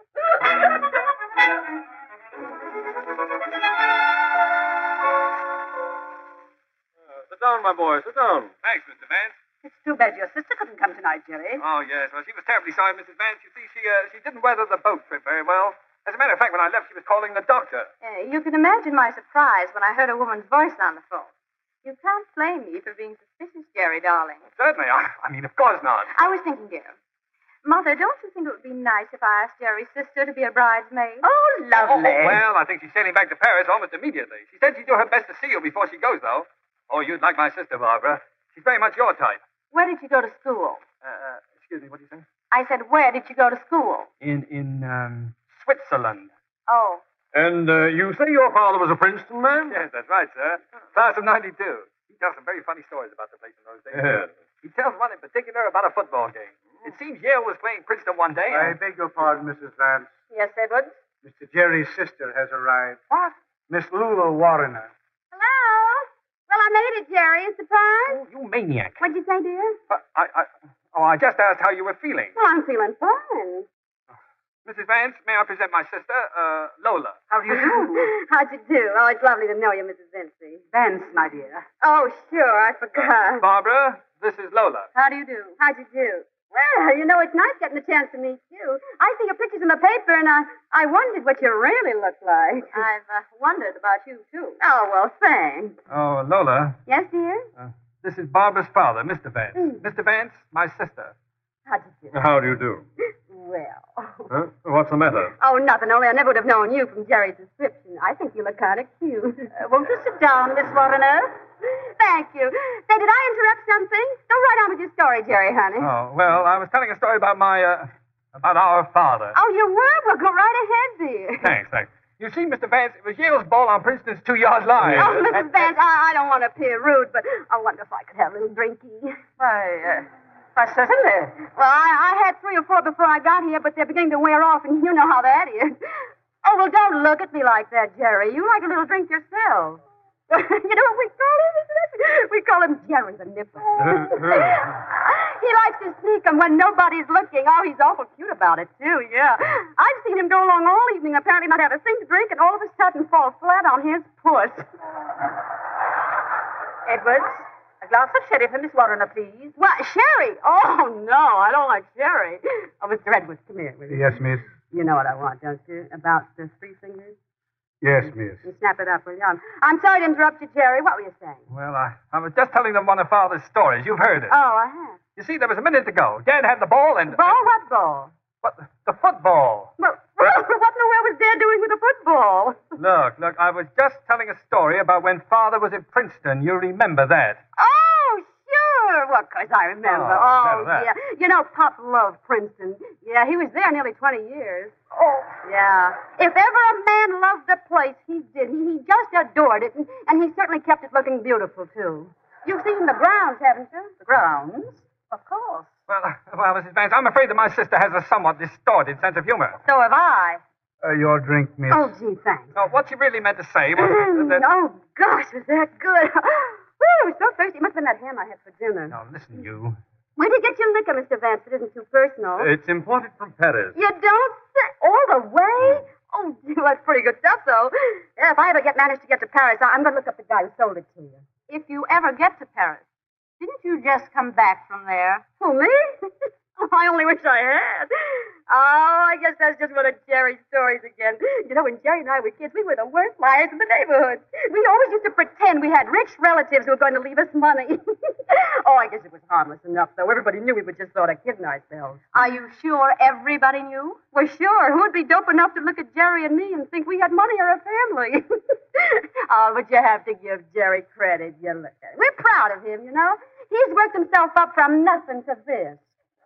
Sit down, my boy. Sit down. Thanks, Mister Vance. It's too bad your sister couldn't come tonight, Jerry. Oh, yes. Well, she was terribly sorry, Missus Vance. You see, she uh, she didn't weather the boat trip very well. As a matter of fact, when I left, she was calling the doctor. Uh, you can imagine my surprise when I heard a woman's voice on the phone. You can't blame me for being suspicious, Jerry, darling. Certainly. I, I mean, of course not. I was thinking, dear. Mother, don't you think it would be nice if I asked Jerry's sister to be a bridesmaid? Oh, lovely. Oh, well, I think she's sailing back to Paris almost immediately. She said she'd do her best to see you before she goes, though. Oh, you'd like my sister, Barbara. She's very much your type. Where did you go to school? Uh, uh, excuse me, what did you say? I said, where did you go to school? In, in, um, Switzerland. Oh. And uh, you say your father was a Princeton man? Yes, that's right, sir. Class of ninety-two. He tells some very funny stories about the place in those days. Yes. He tells one in particular about a football game. It seems Yale was playing Princeton one day. I and... beg your pardon, Missus Vance. Yes, Edwards? Mister Jerry's sister has arrived. What? Miss Lula Warrener. Hello? Well, I made it, Jerry. A surprise? Oh, you maniac. What'd you say, dear? Uh, I, I, oh, I just asked how you were feeling. Well, I'm feeling fine. Missus Vance, may I present my sister, uh, Lola? How do you do? How'd you do? Oh, it's lovely to know you, Missus Vinci. Vance, my dear. Oh, sure. I forgot. Barbara, this is Lola. How do you do? How'd you do? Well, you know, it's nice getting the chance to meet you. I see your pictures in the paper, and I, I wondered what you really look like. I've uh, wondered about you, too. Oh, well, thanks. Oh, Lola, Yes, dear? uh, this is Barbara's father, Mister Vance. Mm. Mister Vance, my sister. How did you do? How do you do? Well. Huh? What's the matter? Oh, nothing. Only I never would have known you from Jerry's description. I think you look kind of cute. Uh, won't you sit down, Miss Warner? Thank you. Say, did I interrupt something? Go right on with your story, Jerry, honey. Oh, well, I was telling a story about my, uh, about our father. Oh, you were? Well, go right ahead, dear. Thanks, thanks. You see, Mister Vance, it was Yale's ball on Princeton's two-yard line. Oh, Missus And- Vance, I, I don't want to appear rude, but I wonder if I could have a little drinky. Why, uh, why, certainly. Well, I, I had three or four before I got here, but they're beginning to wear off, and you know how that is. Oh, well, don't look at me like that, Jerry. You like a little drink yourself. You know what we call him, isn't it? We call him Jerry the Nipper. He likes to sneak 'em when nobody's looking. Oh, he's awful cute about it, too, yeah. I've seen him go along all evening, apparently not have a thing to drink, and all of a sudden fall flat on his puss. Edwards, a glass of sherry for Miss Warner, please. What, sherry? Oh, no, I don't like sherry. Oh, Mister Edwards, come here. Will you? Yes, miss. You know what I want, don't you? About the three fingers? Yes, miss. You snap it up, will you? I'm, I'm sorry to interrupt you, Jerry. What were you saying? Well, I, I was just telling them one of Father's stories. You've heard it. Oh, I have. You see, there was a minute ago. Dad had the ball and... Ball? What ball? What? The football. Well, what in the world was Dad doing with a football? Look, look, I was just telling a story about when Father was at Princeton. You remember that. Oh, sure. Well, of course I remember. Oh, Oh, that- yeah. You know, Pop loved Princeton. Yeah, he was there nearly twenty years. Oh. Yeah. If ever a man loved a place, he did. He, he just adored it, and, and he certainly kept it looking beautiful, too. You've seen the grounds, haven't you? The grounds? Of course. Well, uh, well, Missus Vance, I'm afraid that my sister has a somewhat distorted sense of humor. So have I. Uh, your drink, miss. Oh, gee, thanks. No, what she really meant to say was that... Oh, gosh, was that good? Woo, I was so thirsty. It must have been that ham I had for dinner. Now, listen, you. Where did you get your liquor, Mister Vance? It isn't too personal. It's imported from Paris. You don't say... All the way? Oh, gee, well, that's pretty good stuff, though. Yeah, if I ever get managed to get to Paris, I- I'm going to look up the guy who sold it to you. If you ever get to Paris, didn't you just come back from there? Who, me? Oh, I only wish I had. Oh, I guess that's just one of Jerry's stories again. You know, when Jerry and I were kids, we were the worst liars in the neighborhood. We always used to pretend we had rich relatives who were going to leave us money. Oh, I guess it was harmless enough, though. Everybody knew we were just sort of kidding ourselves. Are you sure everybody knew? Well, sure. Who'd be dope enough to look at Jerry and me and think we had money or a family? Oh, but you have to give Jerry credit. You look at it. We're proud of him, you know. He's worked himself up from nothing to this.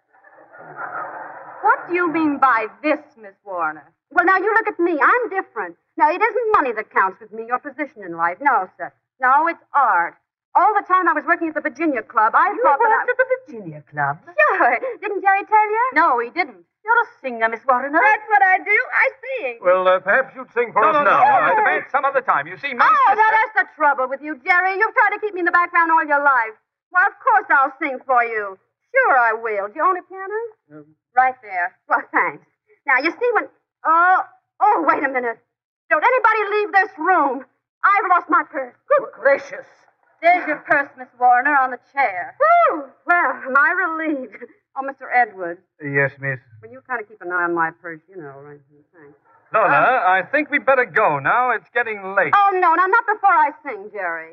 What do you mean by this, Miss Warner? Well, now, you look at me. I'm different. Now, it isn't money that counts with me, your position in life. No, sir. No, it's art. All the time I was working at the Virginia Club, I You thought that worked I... at the Virginia Club? Sure. Didn't Jerry tell you? No, he didn't. You're a singer, Miss Warner. That's what I do. I sing. Well, uh, perhaps you'd sing for No, us no, no, now. no, Uh, Mister Vance, some other time. You see, my Oh, sister... now that's the trouble with you, Jerry. You've tried to keep me in the background all your life. Well, of course I'll sing for you. Sure I will. Do you own a piano? Right there. Well, thanks. Now, you see when... Oh, oh, wait a minute. Don't anybody leave this room. I've lost my purse. Good gracious. There's your purse, Miss Warner, on the chair. Whew. Well, am I relieved? Oh, Mister Edwards, yes, miss. will you kind of keep an eye on my purse? You know, right? Thanks. Lola, I think we'd better go now. It's getting late. Oh, no, no, not before I sing, Jerry.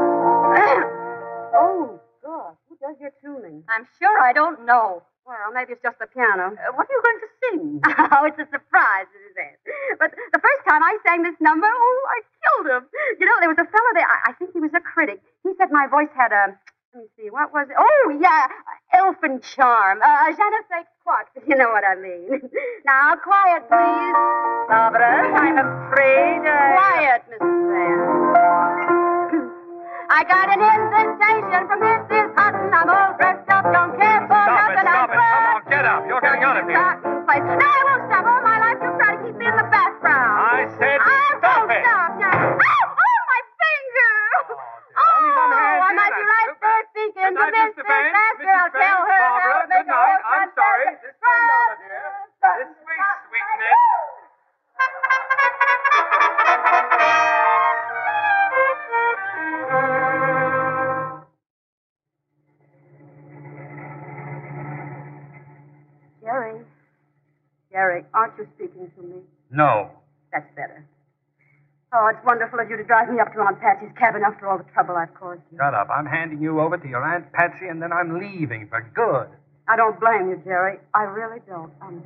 Oh, gosh, who does your tuning? I'm sure I don't know. Well, maybe it's just the piano. Uh, what are you going to sing? Oh, it's a surprise, isn't it? But the first time I sang this number, oh, I killed him. You know, there was a fellow there, I, I think he was a critic. He said my voice had a, let me see, what was it? Oh, yeah, elfin charm. Uh, je ne sais quoi, if you know what I mean. Now, quiet, please. Barbara, I'm afraid I... Quiet, Missus Vance. I got an invitation from Missus Hutton. I'm all dressed up, don't care for Stop it, nothing. stop it. Come on, get up. You're getting out of here. Place. No, I won't stop. All my life, you'll try to keep me in the background. I said I stop won't it. stop now. Oh, oh, my finger. Oh, only one hand I here, might be that's right stupid. there speaking Good to night, Missus Mister Vance, Master. Missus I'll tell Vance, her Barbara, how to good make a night. horse I'm run sorry. faster. This way, Lola, dear. This way, sweetness. Jerry, aren't you speaking to me? No. That's better. Oh, it's wonderful of you to drive me up to Aunt Patsy's cabin after all the trouble I've caused you. Shut up. I'm handing you over to your Aunt Patsy, and then I'm leaving for good. I don't blame you, Jerry. I really don't. Honestly.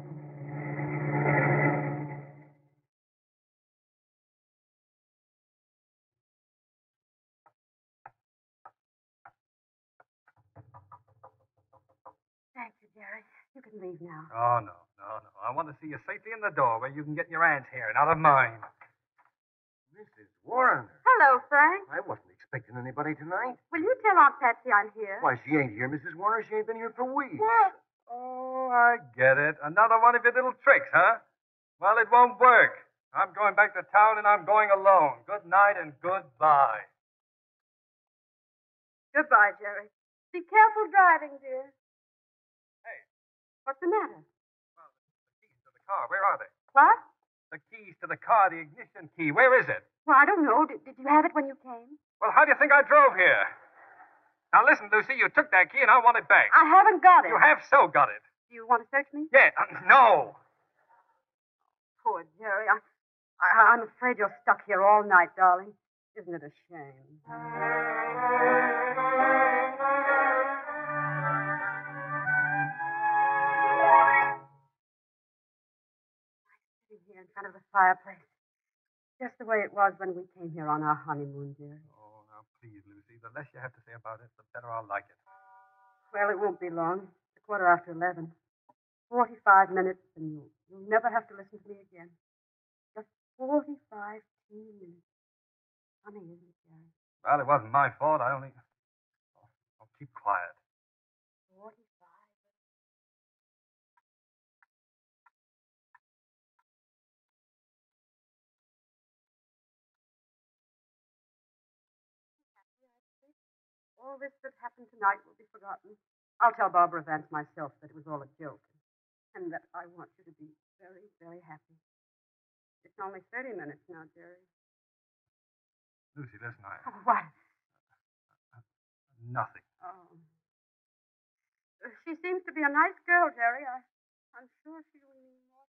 Thank you, Jerry. You can leave now. Oh, no, no, no. I want to see you safely in the door where you can get your aunt's hair and out of mine. Missus Warner. Hello, Frank. I wasn't expecting anybody tonight. Will you tell Aunt Patsy I'm here? Why, she ain't here, Missus Warner. She ain't been here for weeks. What? Oh, I get it. Another one of your little tricks, huh? Well, it won't work. I'm going back to town, and I'm going alone. Good night and goodbye. Goodbye, Jerry. Be careful driving, dear. Hey. What's the matter? Well, the keys to the car, where are they? What? The keys to the car, the ignition key. Where is it? Well, I don't know. Did, did you have it when you came? Well, how do you think I drove here? Now, listen, Lucy, you took that key, and I want it back. I haven't got it. You have so got it. Do you want to search me? Yeah, uh, no. Poor Jerry. I, I, I'm afraid you're stuck here all night, darling. Isn't it a shame? Sitting here in front of the fireplace. Just the way it was when we came here on our honeymoon, dear. Oh, now, please, Lucy. The less you have to say about it, the better I'll like it. Well, it won't be long. It's a quarter after eleven. Forty-five minutes, and you'll, you'll never have to listen to me again. Just forty-five teeny minutes. Funny, isn't it, Jerry? Well, it wasn't my fault. I only... Oh, oh, keep quiet. Forty-five. All this that happened tonight will be forgotten. I'll tell Barbara Vance myself that it was all a joke, and that I want you to be very, very happy. It's only thirty minutes now, Jerry. Lucy, listen, I... Oh, what? Nothing. Oh. She seems to be a nice girl, Jerry. I, I'm sure she will mean more.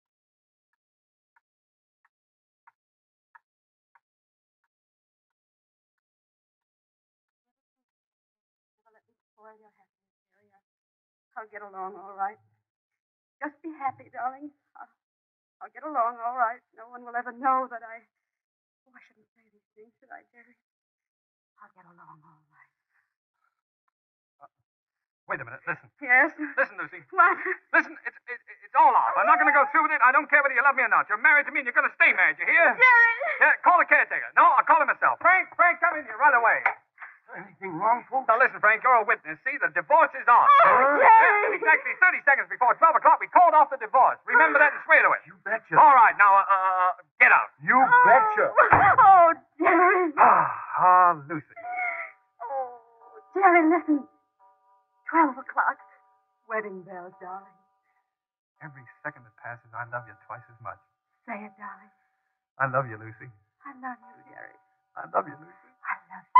Never let me spoil your happiness, Jerry. I, I'll get along all right. Just be happy, darling. I'll, I'll get along all right. No one will ever know that I... Oh, I shouldn't say these things, should I, Jerry? I'll get along all right. Uh, wait a minute. Listen. Yes? Listen, Lucy. What? Listen, it's, it, it's all off. I'm not going to go through with it. I don't care whether you love me or not. You're married to me, and you're going to stay married. You hear? Jerry! Yeah, call the caretaker. No, I'll call him myself. Frank, Frank, come in here right away. Anything wrong, folks? Now, listen, Frank, you're a witness. See, the divorce is on. Oh, Jerry! Exactly thirty seconds before twelve o'clock, we called off the divorce. Remember that and swear to it. You betcha. All right, now, uh, uh, get out. You betcha. Oh, Jerry. Ah, ah, Lucy. Oh, Jerry, listen. Twelve o'clock. Wedding bells, darling. Every second that passes, I love you twice as much. Say it, darling. I love you, Lucy. I love you, Jerry. I love you, Lucy. I love you.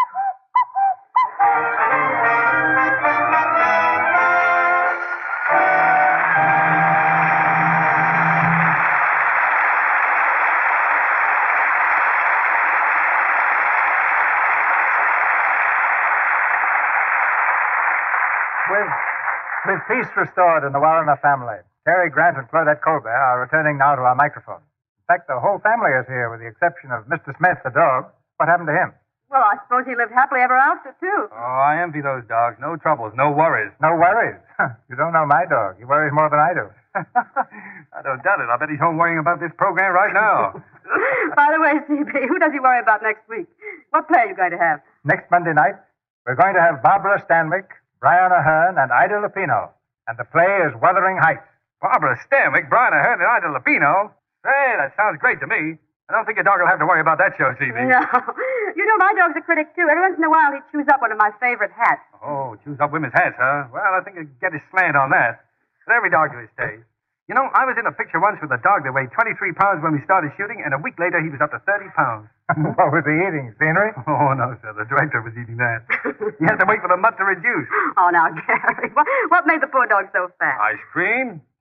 With, with peace restored in the Warner family, Cary Grant and Claudette Colbert are returning now to our microphone. In fact, the whole family is here, with the exception of Mister Smith, the dog. What happened to him? Well, I suppose he lived happily ever after, too. Oh, I envy those dogs. No troubles, no worries. No worries. You don't know my dog. He worries more than I do. I don't doubt it. I bet he's home worrying about this program right now. By the way, C B, who does he worry about next week? What play are you going to have? Next Monday night, we're going to have Barbara Stanwyck, Brian Ahern, and Ida Lupino. And the play is Wuthering Heights. Barbara Stanwyck, Brian Ahern, and Ida Lupino. Hey, that sounds great to me. I don't think your dog will have to worry about that show, C B. No. You know, my dog's a critic, too. Every once in a while, he chews up one of my favorite hats. Oh, choose up women's hats, huh? Well, I think he'd get his slant on that. But every dog to his taste. You know, I was in a picture once with a dog that weighed twenty-three pounds when we started shooting, and a week later he was up to thirty pounds. What was he eating? Scenery? Oh, no, sir. The director was eating that. He had to wait for the mutt to reduce. Oh, now, Gary, what, what made the poor dog so fat? Ice cream?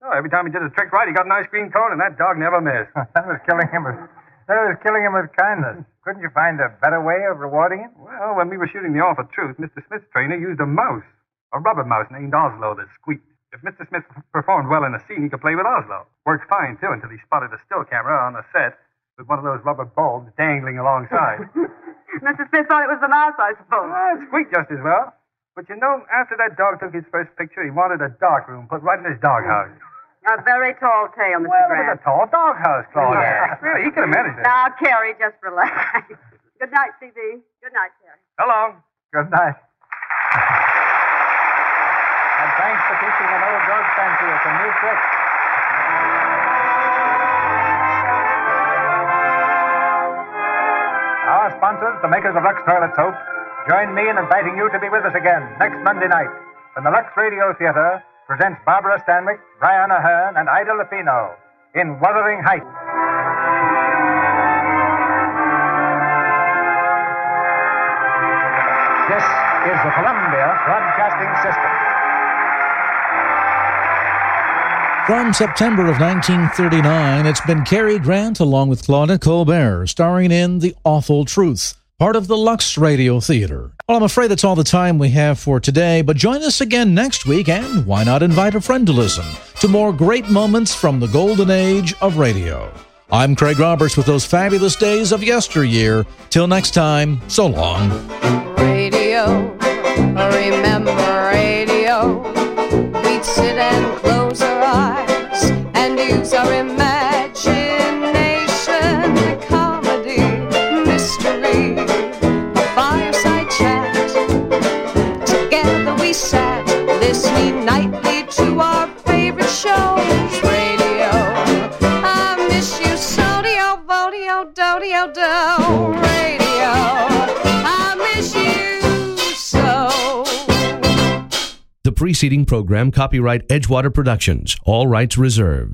Oh, every time he did his trick right, he got an ice cream cone, and that dog never missed. That was killing him with, that was killing him with kindness. Couldn't you find a better way of rewarding him? Well, when we were shooting the Awful Truth, Mister Smith's trainer used a mouse, a rubber mouse named Oslo that squeaked. If Mister Smith performed well in a scene, he could play with Oslo. Worked fine, too, until he spotted a still camera on the set with one of those rubber bulbs dangling alongside. Mister Smith thought it was the mouse, I suppose. Well, it squeaked just as well. But you know, after that dog took his first picture, he wanted a dark room put right in his doghouse. A very tall tale, Mister Well, Grant. it was a tall doghouse, Claudia. Yes. Really, he could have managed it. Now, Carrie, just relax. Good night, C B. Good night, Carrie. So long. Good night. And thanks for teaching an old dog fancier some new tricks. Our sponsors, the makers of Lux Toilet Soap, join me in inviting you to be with us again next Monday night when the Lux Radio Theater presents Barbara Stanwyck, Brian Ahern, and Ida Lupino in Wuthering Heights. This is the Columbia Broadcasting System. From September of nineteen thirty-nine, it's been Cary Grant along with Claudia Colbert, starring in The Awful Truth, part of the Lux Radio Theater. Well, I'm afraid that's all the time we have for today, but join us again next week, and why not invite a friend to listen to more great moments from the golden age of radio. I'm Craig Roberts with those fabulous days of yesteryear. Till next time, so long. Radio, remember radio. We'd sit and close our eyes and use our imagination. Comedy, mystery, a fireside chat. Together we sat, listening nightly to our favorite shows. Radio, I miss you, so-dio, vo-dio, do-dio, do. Radio, I miss you so. The preceding program, copyright Edgewater Productions, all rights reserved.